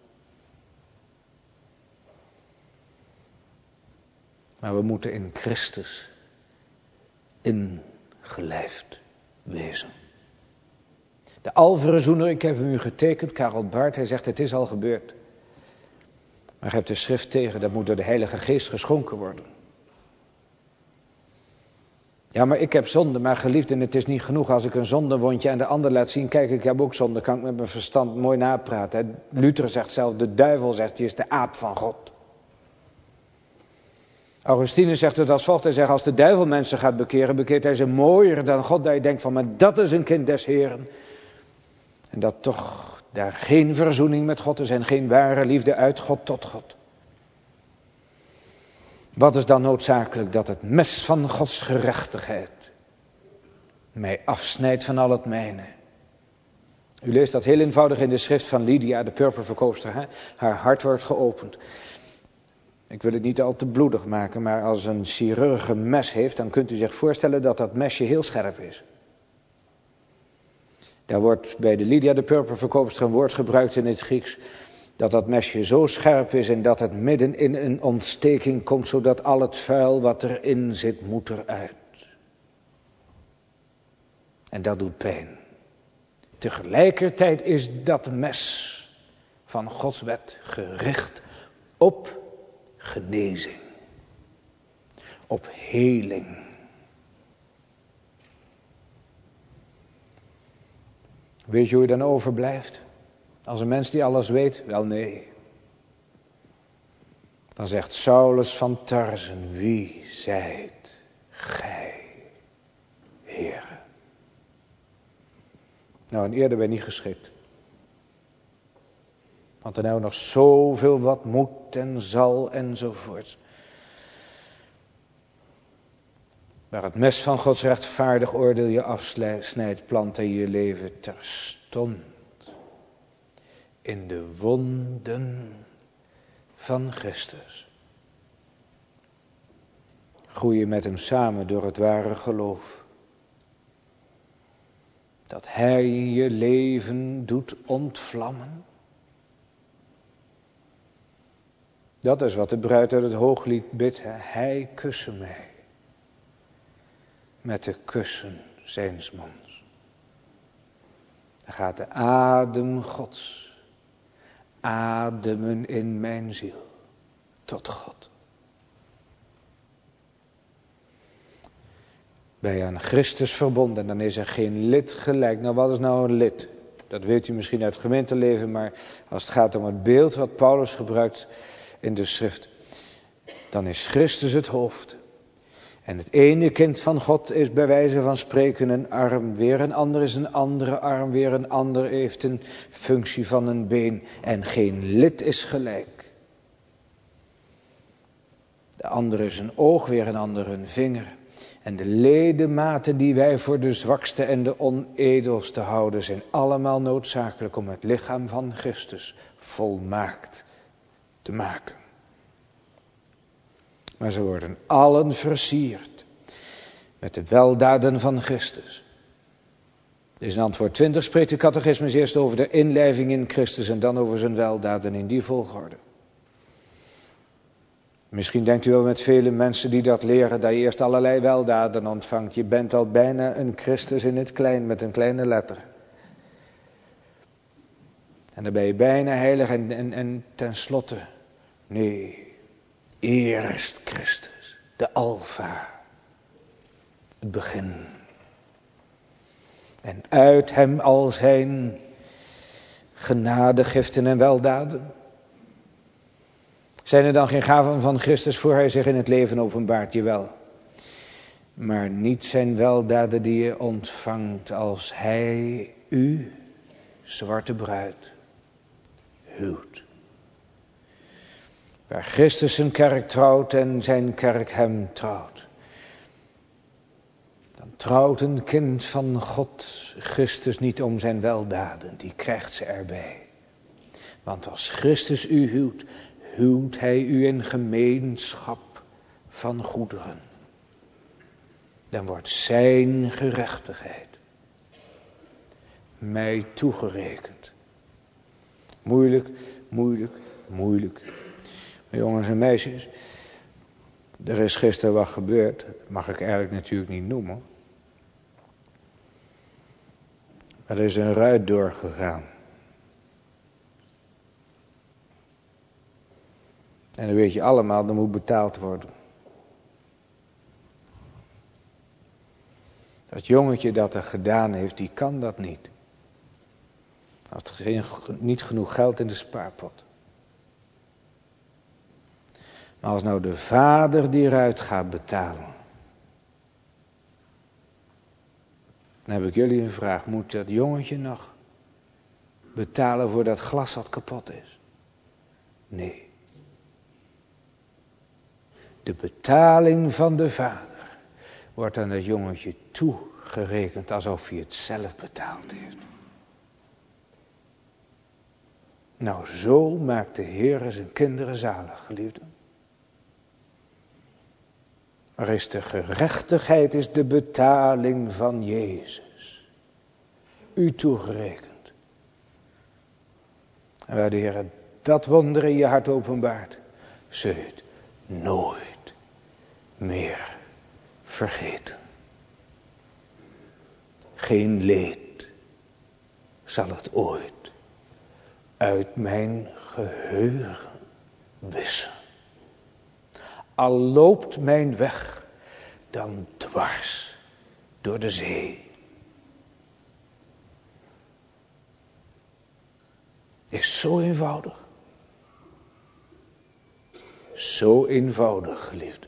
Maar we moeten in Christus ingelijfd wezen. De alverzoener, ik heb hem u getekend, Karel Barth, hij zegt het is al gebeurd. Maar je hebt de schrift tegen, dat moet door de Heilige Geest geschonken worden. Ja, maar ik heb zonde, maar geliefd en het is niet genoeg als ik een zondewondje aan de ander laat zien. Kijk, ik heb ook zonde, kan ik met mijn verstand mooi napraten. Luther zegt zelf, de duivel zegt, hij is de aap van God. Augustinus zegt het als volgt, hij zegt, als de duivel mensen gaat bekeren, bekeert hij ze mooier dan God. Dat je denkt van, maar dat is een kind des Heren. En dat toch daar geen verzoening met God is en geen ware liefde uit God tot God. Wat is dan noodzakelijk? Dat het mes van Gods gerechtigheid mij afsnijdt van al het mijne. U leest dat heel eenvoudig in de schrift van Lydia, de purperverkoopster. Hè? Haar hart wordt geopend. Ik wil het niet al te bloedig maken, maar als een chirurg een mes heeft, dan kunt u zich voorstellen dat dat mesje heel scherp is. Daar wordt bij de Lydia, de purperverkoopster, een woord gebruikt in het Grieks. Dat mesje zo scherp is en dat het midden in een ontsteking komt, zodat al het vuil wat erin zit, moet eruit. En dat doet pijn. Tegelijkertijd is dat mes van Gods wet gericht op genezing. Op heling. Weet je hoe je dan overblijft? Als een mens die alles weet? Wel nee. Dan zegt Saulus van Tarsen, wie zijt gij, Heere? Nou, en eerder ben je niet geschikt. Want er nou nog zoveel wat moet en zal enzovoort. Waar het mes van Gods rechtvaardig oordeel je afsnijdt, plant hij je leven terstond in de wonden van Christus. Groei je met hem samen door het ware geloof. Dat hij je leven doet ontvlammen. Dat is wat de bruid uit het Hooglied bidt. Hij kusse mij. Met de kussen zijns monds. Dan gaat de adem Gods ademen in mijn ziel tot God. Ben je aan Christus verbonden, dan is er geen lid gelijk. Nou, wat is nou een lid? Dat weet u misschien uit het gemeenteleven, maar als het gaat om het beeld wat Paulus gebruikt in de schrift, dan is Christus het hoofd. En het ene kind van God is bij wijze van spreken een arm, weer een ander is een andere arm, weer een ander heeft een functie van een been. En geen lid is gelijk. De andere is een oog, weer een ander een vinger. En de ledematen die wij voor de zwakste en de onedelste houden, zijn allemaal noodzakelijk om het lichaam van Christus volmaakt te maken. Maar ze worden allen versierd met de weldaden van Christus. Dus in antwoord 20 spreekt de catechismus eerst over de inlijving in Christus en dan over zijn weldaden in die volgorde. Misschien denkt u wel met vele mensen die dat leren, dat je eerst allerlei weldaden ontvangt. Je bent al bijna een Christus in het klein, met een kleine letter. En dan ben je bijna heilig en tenslotte, nee, eerst Christus, de Alfa, het begin. En uit hem al zijn genadegiften en weldaden. Zijn er dan geen gaven van Christus voor hij zich in het leven openbaart? Jawel. Maar niet zijn weldaden die je ontvangt als hij u, zwarte bruid, huwt. Waar Christus zijn kerk trouwt en zijn kerk hem trouwt. Dan trouwt een kind van God Christus niet om zijn weldaden, die krijgt ze erbij. Want als Christus u huwt, huwt hij u in gemeenschap van goederen. Dan wordt zijn gerechtigheid mij toegerekend. Moeilijk, moeilijk, moeilijk. Maar jongens en meisjes, er is gisteren wat gebeurd. Dat mag ik eigenlijk natuurlijk niet noemen. Er is een ruit doorgegaan. En dan weet je allemaal, er moet betaald worden. Dat jongetje dat er gedaan heeft, die kan dat niet. Hij had niet genoeg geld in de spaarpot. Maar als nou de vader die eruit gaat betalen. Dan heb ik jullie een vraag. Moet dat jongetje nog betalen voor dat glas wat kapot is? Nee. De betaling van de vader wordt aan dat jongetje toegerekend alsof hij het zelf betaald heeft. Nou, zo maakt de Heer zijn kinderen zalig, geliefden. Maar is de gerechtigheid, is de betaling van Jezus u toegerekend. En waar de Heer dat wonder in je hart openbaart, zul je het nooit meer vergeten. Geen leed zal het ooit uit mijn geheugen wissen. Al loopt mijn weg dan dwars door de zee. Is zo eenvoudig. Zo eenvoudig, geliefde.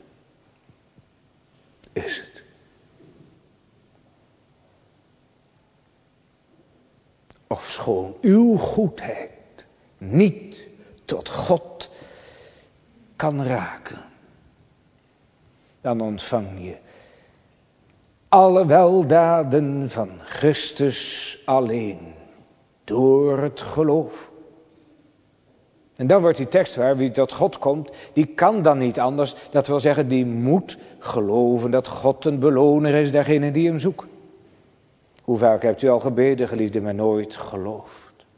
Is het. Ofschoon uw goedheid niet tot God kan raken, dan ontvang je alle weldaden van Christus alleen door het geloof. En dan wordt die tekst waar, wie tot God komt, die kan dan niet anders. Dat wil zeggen, die moet geloven dat God een beloner is degene die hem zoekt. Hoe vaak hebt u al gebeden, geliefde, maar nooit geloofd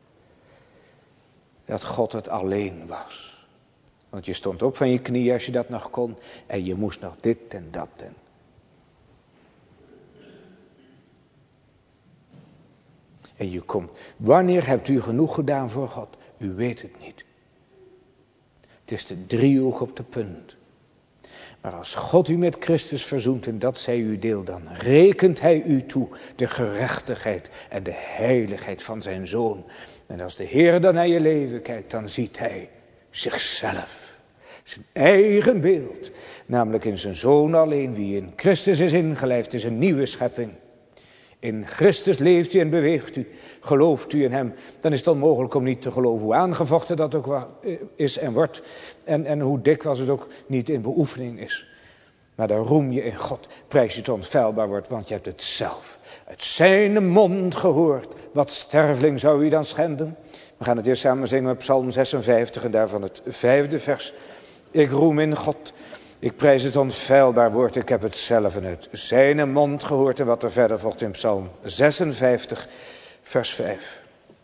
dat God het alleen was. Want je stond op van je knieën als je dat nog kon. En je moest nog dit en dat en. En je komt. Wanneer hebt u genoeg gedaan voor God? U weet het niet. Het is de driehoek op de punt. Maar als God u met Christus verzoent en dat zij uw deel, dan rekent hij u toe de gerechtigheid en de heiligheid van zijn Zoon. En als de Heer dan naar je leven kijkt, dan ziet hij zichzelf. Zijn eigen beeld. Namelijk in zijn Zoon alleen. Wie in Christus is ingelijfd is een nieuwe schepping. In Christus leeft u en beweegt u. Gelooft u in hem. Dan is het onmogelijk om niet te geloven hoe aangevochten dat ook is en wordt. En hoe dikwijls het ook niet in beoefening is. Maar dan roem je in God. Prijs je het onfeilbaar wordt. Want je hebt het zelf uit zijn mond gehoord. Wat sterveling zou u dan schenden? We gaan het eerst samen zingen met Psalm 56 en daarvan het 5e vers. Ik roem in God. Ik prijs het onfeilbaar woord, ik heb het zelf uit zijn mond gehoord en wat er verder volgt in Psalm 56, vers 5.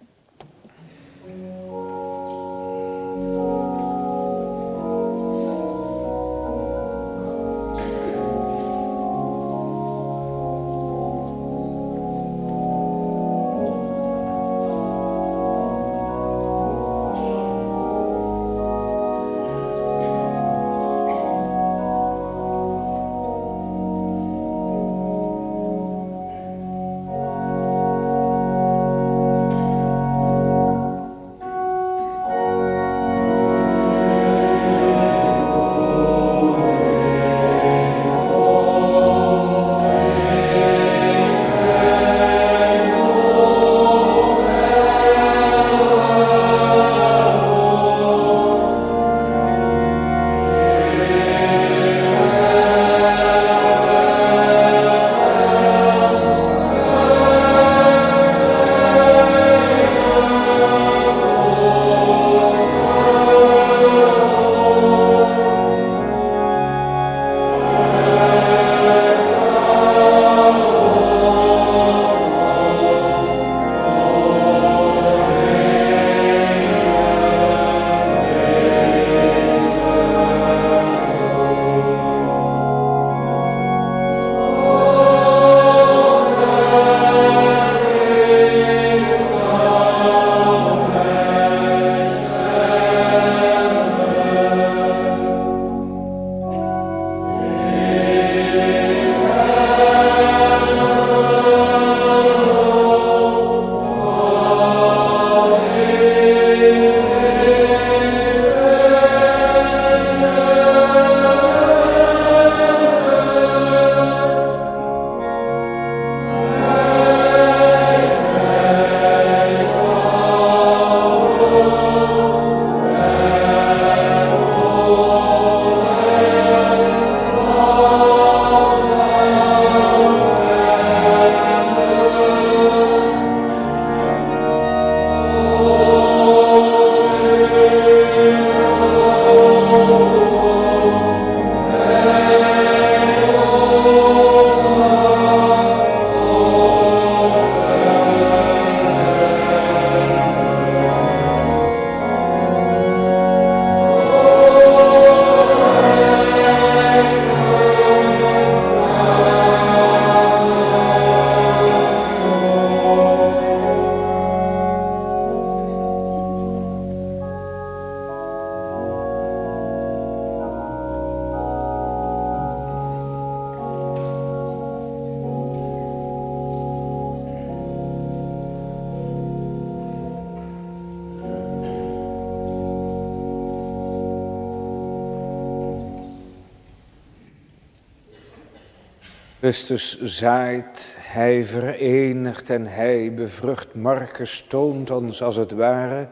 Christus zaait, hij verenigt en hij bevrucht. Marcus toont ons als het ware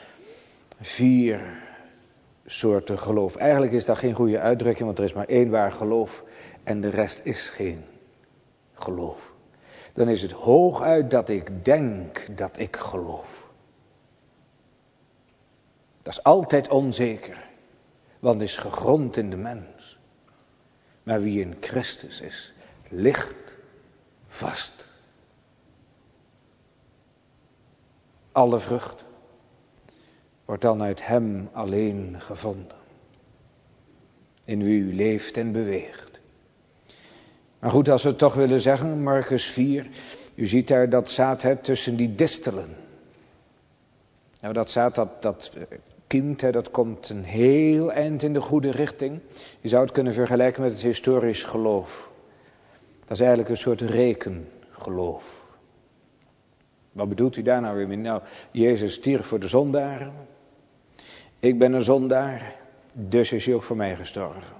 4 soorten geloof. Eigenlijk is dat geen goede uitdrukking, want er is maar 1 waar geloof en de rest is geen geloof. Dan is het hooguit dat ik denk dat ik geloof. Dat is altijd onzeker, want het is gegrond in de mens. Maar wie in Christus is, ligt vast. Alle vrucht wordt dan uit hem alleen gevonden. In wie u leeft en beweegt. Maar goed, als we het toch willen zeggen, Marcus 4. U ziet daar dat zaad tussen die distelen. Nou, dat zaad dat kiemt, dat komt een heel eind in de goede richting. Je zou het kunnen vergelijken met het historisch geloof. Dat is eigenlijk een soort rekengeloof. Wat bedoelt u daar nou weer mee? Nou, Jezus stierf voor de zondaren. Ik ben een zondaar, dus is hij ook voor mij gestorven.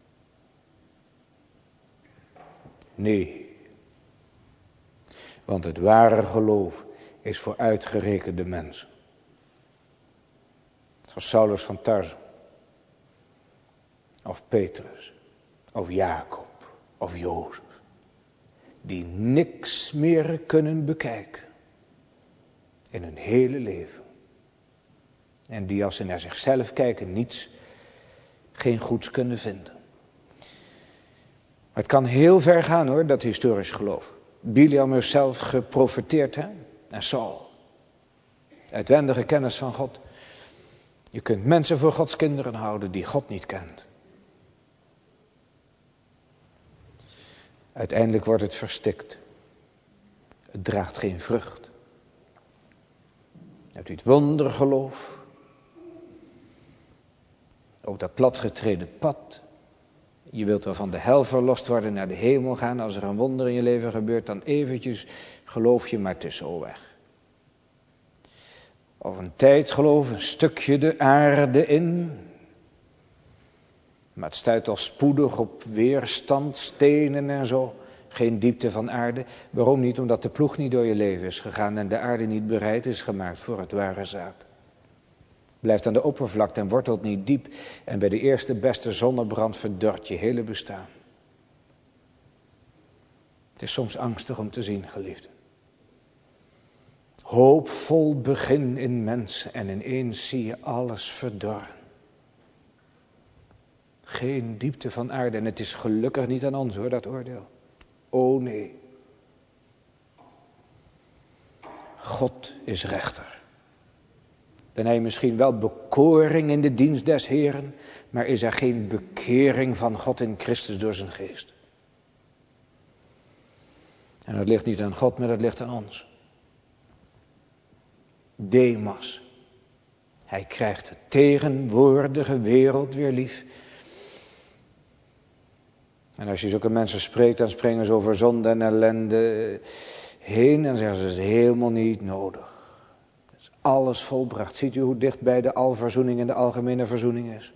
Nee. Want het ware geloof is voor uitgerekende mensen. Zoals Saulus van Tarsen. Of Petrus. Of Jacob. Of Jozef. Die niks meer kunnen bekijken. In hun hele leven. En die als ze naar zichzelf kijken geen goeds kunnen vinden. Maar het kan heel ver gaan hoor, dat historisch geloof. Biliam heeft zelf geprofeteerd, hè? En Saul. Uitwendige kennis van God. Je kunt mensen voor Gods kinderen houden die God niet kent. Uiteindelijk wordt het verstikt. Het draagt geen vrucht. Hebt u het wondergeloof? Op dat platgetreden pad. Je wilt wel van de hel verlost worden, naar de hemel gaan. Als er een wonder in je leven gebeurt, dan eventjes geloof je, maar het is zo weg. Of een tijd geloof, een stukje de aarde in. Maar het stuit al spoedig op weerstand, stenen en zo. Geen diepte van aarde. Waarom niet? Omdat de ploeg niet door je leven is gegaan en de aarde niet bereid is gemaakt voor het ware zaad. Blijft aan de oppervlakte en wortelt niet diep. En bij de eerste beste zonnebrand verdort je hele bestaan. Het is soms angstig om te zien, geliefden. Hoopvol begin in mensen en ineens zie je alles verdorren. Geen diepte van aarde en het is gelukkig niet aan ons hoor, dat oordeel. O nee. God is rechter. Dan heb je misschien wel bekoring in de dienst des Heren, maar is er geen bekering van God in Christus door zijn geest. En dat ligt niet aan God, maar dat ligt aan ons. Demas. Hij krijgt de tegenwoordige wereld weer lief. En als je zulke mensen spreekt, dan springen ze over zonde en ellende heen en zeggen ze, het is helemaal niet nodig. Het is alles volbracht. Ziet u hoe dichtbij de alverzoening en de algemene verzoening is?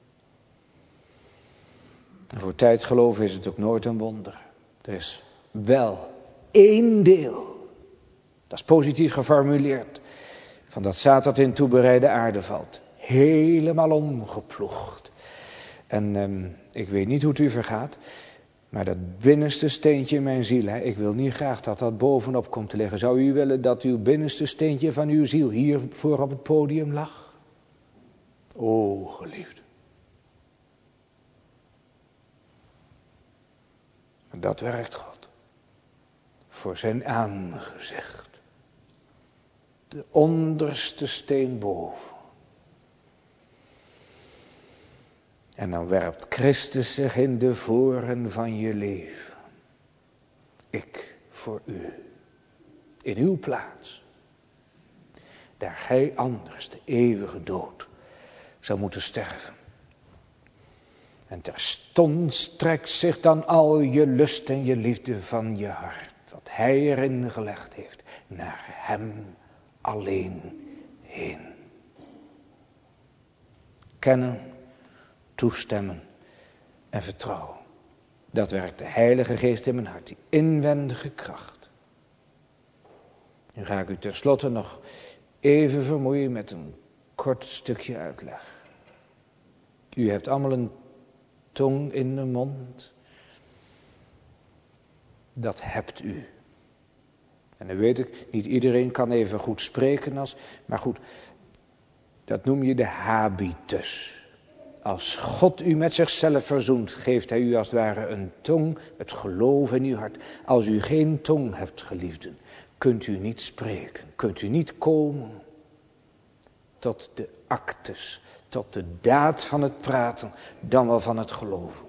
En voor tijdgeloof is het ook nooit een wonder. Er is wel één deel, dat is positief geformuleerd, van dat zaad dat in toebereide aarde valt. Helemaal omgeploegd. En ik weet niet hoe het u vergaat, maar dat binnenste steentje in mijn ziel, ik wil niet graag dat dat bovenop komt te liggen. Zou u willen dat uw binnenste steentje van uw ziel hier voor op het podium lag? O, geliefde. Dat werkt God. Voor zijn aangezicht. De onderste steen boven. En dan werpt Christus zich in de voren van je leven. Ik voor u. In uw plaats. Daar gij anders de eeuwige dood zou moeten sterven. En terstond strekt zich dan al je lust en je liefde van je hart. Wat hij erin gelegd heeft. Naar hem alleen heen. Kennen, toestemmen en vertrouwen. Dat werkt de Heilige Geest in mijn hart. Die inwendige kracht. Nu ga ik u tenslotte nog even vermoeien met een kort stukje uitleg. U hebt allemaal een tong in de mond. Dat hebt u. En dan weet ik, niet iedereen kan even goed spreken als, maar goed, dat noem je de habitus. Als God u met zichzelf verzoent, geeft hij u als het ware een tong, het geloof in uw hart. Als u geen tong hebt, geliefden, kunt u niet spreken, kunt u niet komen tot de actes, tot de daad van het praten, dan wel van het geloven.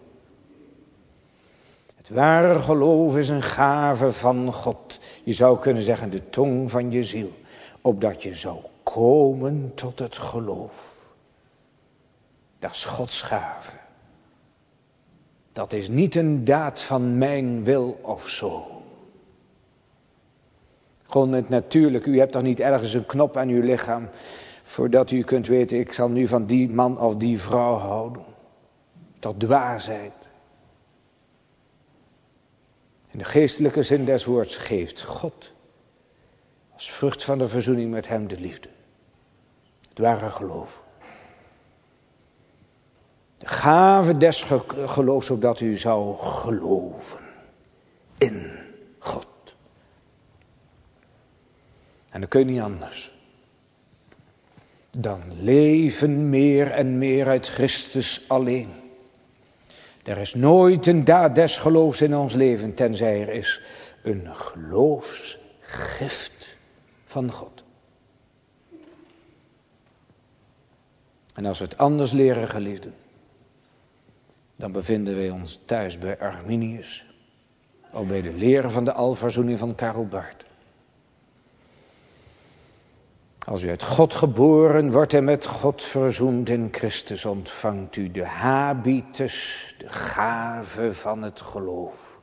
Het ware geloof is een gave van God. Je zou kunnen zeggen de tong van je ziel. Opdat je zou komen tot het geloof. Dat is Gods gave. Dat is niet een daad van mijn wil of zo. Gewoon het natuurlijk. U hebt toch niet ergens een knop aan uw lichaam. Voordat u kunt weten, ik zal nu van die man of die vrouw houden. Tot dwaasheid. In de geestelijke zin des woords geeft God als vrucht van de verzoening met hem de liefde. Het ware geloof. De gave des geloofs, zodat u zou geloven in God. En dan kun je niet anders dan leven meer en meer uit Christus alleen. Er is nooit een daad des geloofs in ons leven, tenzij er is een geloofsgift van God. En als we het anders leren, geliefden, dan bevinden wij ons thuis bij Arminius, of bij de leren van de alverzoening van Karel Barth. Als u uit God geboren wordt en met God verzoend in Christus, ontvangt u de habitus, de gave van het geloof.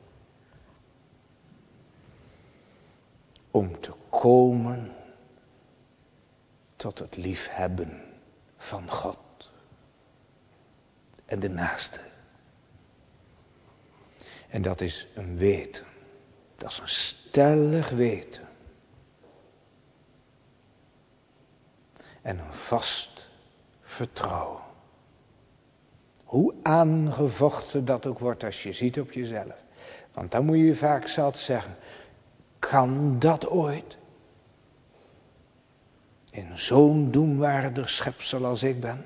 Om te komen tot het liefhebben van God en de naaste. En dat is een weten, dat is een stellig weten. En een vast vertrouwen. Hoe aangevochten dat ook wordt als je ziet op jezelf. Want dan moet je vaak zat zeggen, kan dat ooit? In zo'n doemwaardig schepsel als ik ben?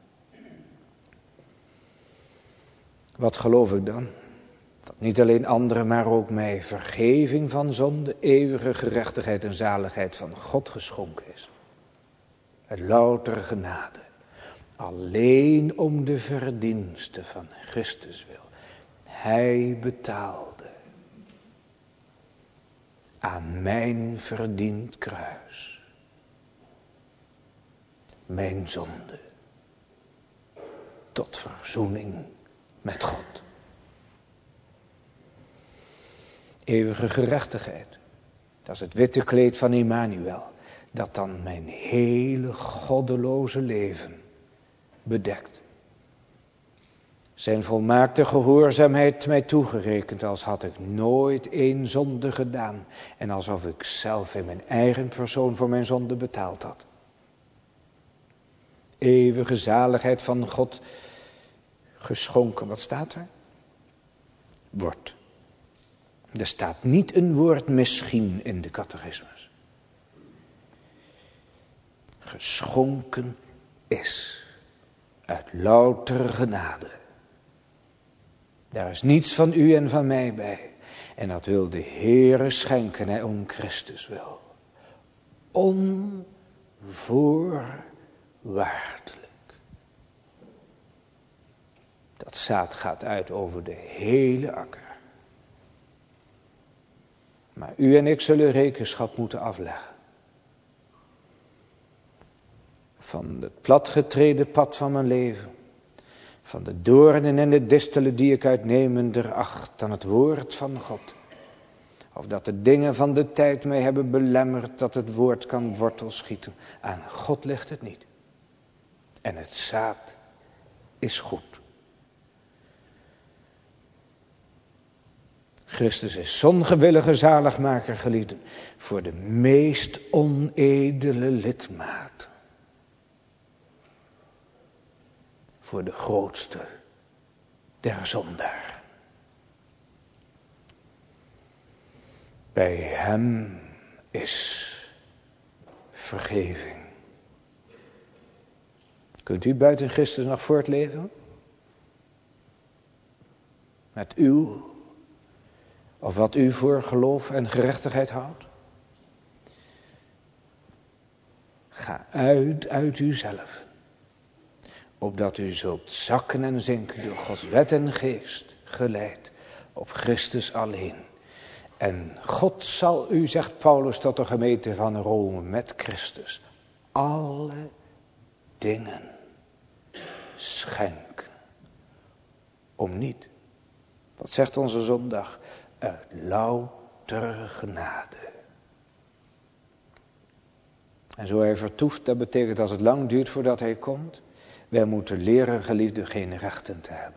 Wat geloof ik dan? Dat niet alleen anderen, maar ook mij vergeving van zonde, eeuwige gerechtigheid en zaligheid van God geschonken is. Het louter genade. Alleen om de verdienste van Christus wil. Hij betaalde aan mijn verdiend kruis. Mijn zonde. Tot verzoening met God. Eeuwige gerechtigheid. Dat is het witte kleed van Immanuel. Dat dan mijn hele goddeloze leven bedekt. Zijn volmaakte gehoorzaamheid mij toegerekend, als had ik nooit één zonde gedaan. En alsof ik zelf in mijn eigen persoon voor mijn zonde betaald had. Eeuwige zaligheid van God geschonken. Wat staat er? Wordt. Er staat niet een woord misschien in de catechismus. Geschonken is uit louter genade. Daar is niets van u en van mij bij. En dat wil de Heere schenken, hij om Christus wil. Onvoorwaardelijk. Dat zaad gaat uit over de hele akker. Maar u en ik zullen rekenschap moeten afleggen. Van het platgetreden pad van mijn leven. Van de doornen en de distelen die ik uitnemender acht dan het woord van God. Of dat de dingen van de tijd mij hebben belemmerd dat het woord kan wortel schieten. Aan God ligt het niet. En het zaad is goed. Christus is zo'n gewillige zaligmaker, geliefden, voor de meest onedele lidmaten. Voor de grootste der zondaren. Bij hem is vergeving. Kunt u buiten Christus nog voortleven? Met uw, of wat u voor geloof en gerechtigheid houdt? Ga uit uzelf. Opdat u zult zakken en zinken door Gods wet en geest geleid op Christus alleen. En God zal u, zegt Paulus tot de gemeente van Rome, met Christus alle dingen schenken. Om niet, wat zegt onze zondag, uit louter genade. En zo hij vertoeft, dat betekent als het lang duurt voordat hij komt. Wij moeten leren, geliefden, geen rechten te hebben.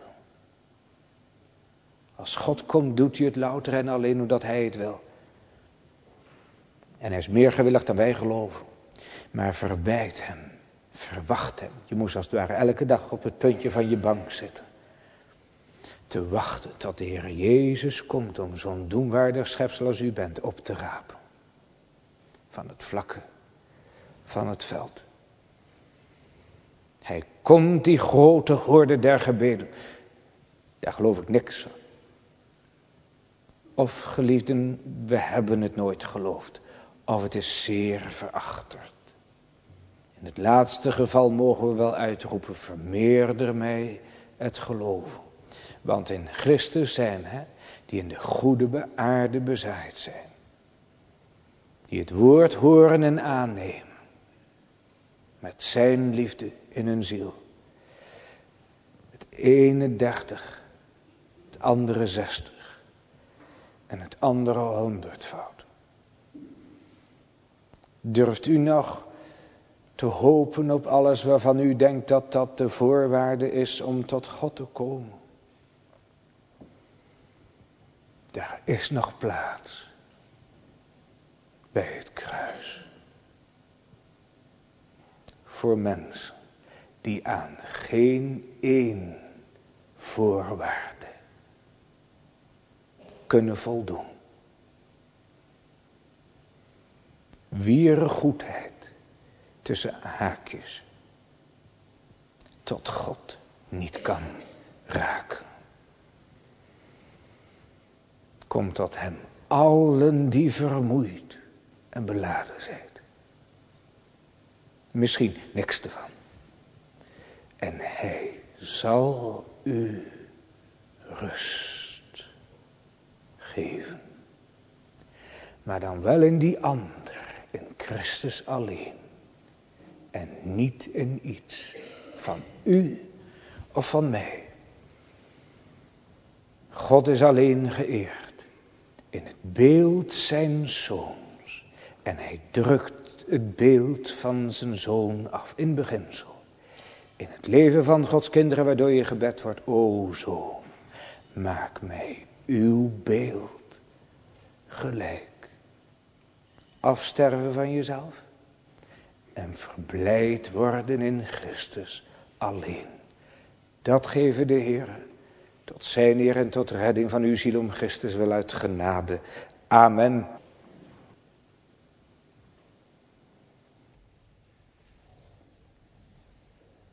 Als God komt, doet hij het louter en alleen omdat hij het wil. En hij is meer gewillig dan wij geloven. Maar verbeid hem, verwacht hem. Je moest als het ware elke dag op het puntje van je bank zitten. Te wachten tot de Heer Jezus komt om zo'n doemwaardig schepsel als u bent op te rapen. Van het vlakke, van het veld. Hij komt die grote horde der gebeden. Daar geloof ik niks van. Of geliefden, we hebben het nooit geloofd. Of het is zeer verachterd. In het laatste geval mogen we wel uitroepen, vermeerder mij het geloven. Want in Christus zijn, die in de goede aarde bezaaid zijn. Die het woord horen en aannemen. Met zijn liefde in hun ziel. Het ene 30, het andere 60 en het andere 100-foud. Durft u nog te hopen op alles waarvan u denkt dat dat de voorwaarde is om tot God te komen? Daar is nog plaats bij het kruis. Voor mensen die aan geen één voorwaarde kunnen voldoen. Wier goedheid, tussen haakjes, tot God niet kan raken. Kom tot hem, allen die vermoeid en beladen zijn. Misschien niks ervan. En hij zal u rust geven. Maar dan wel in die ander, in Christus alleen. En niet in iets van u of van mij. God is alleen geëerd in het beeld zijn zoons. En hij drukt het beeld van zijn zoon af in beginsel. In het leven van Gods kinderen waardoor je gebed wordt. O zoon, maak mij uw beeld gelijk. Afsterven van jezelf. En verblijd worden in Christus alleen. Dat geven de Heer. Tot zijn eer en tot redding van uw ziel om Christus wil uit genade. Amen.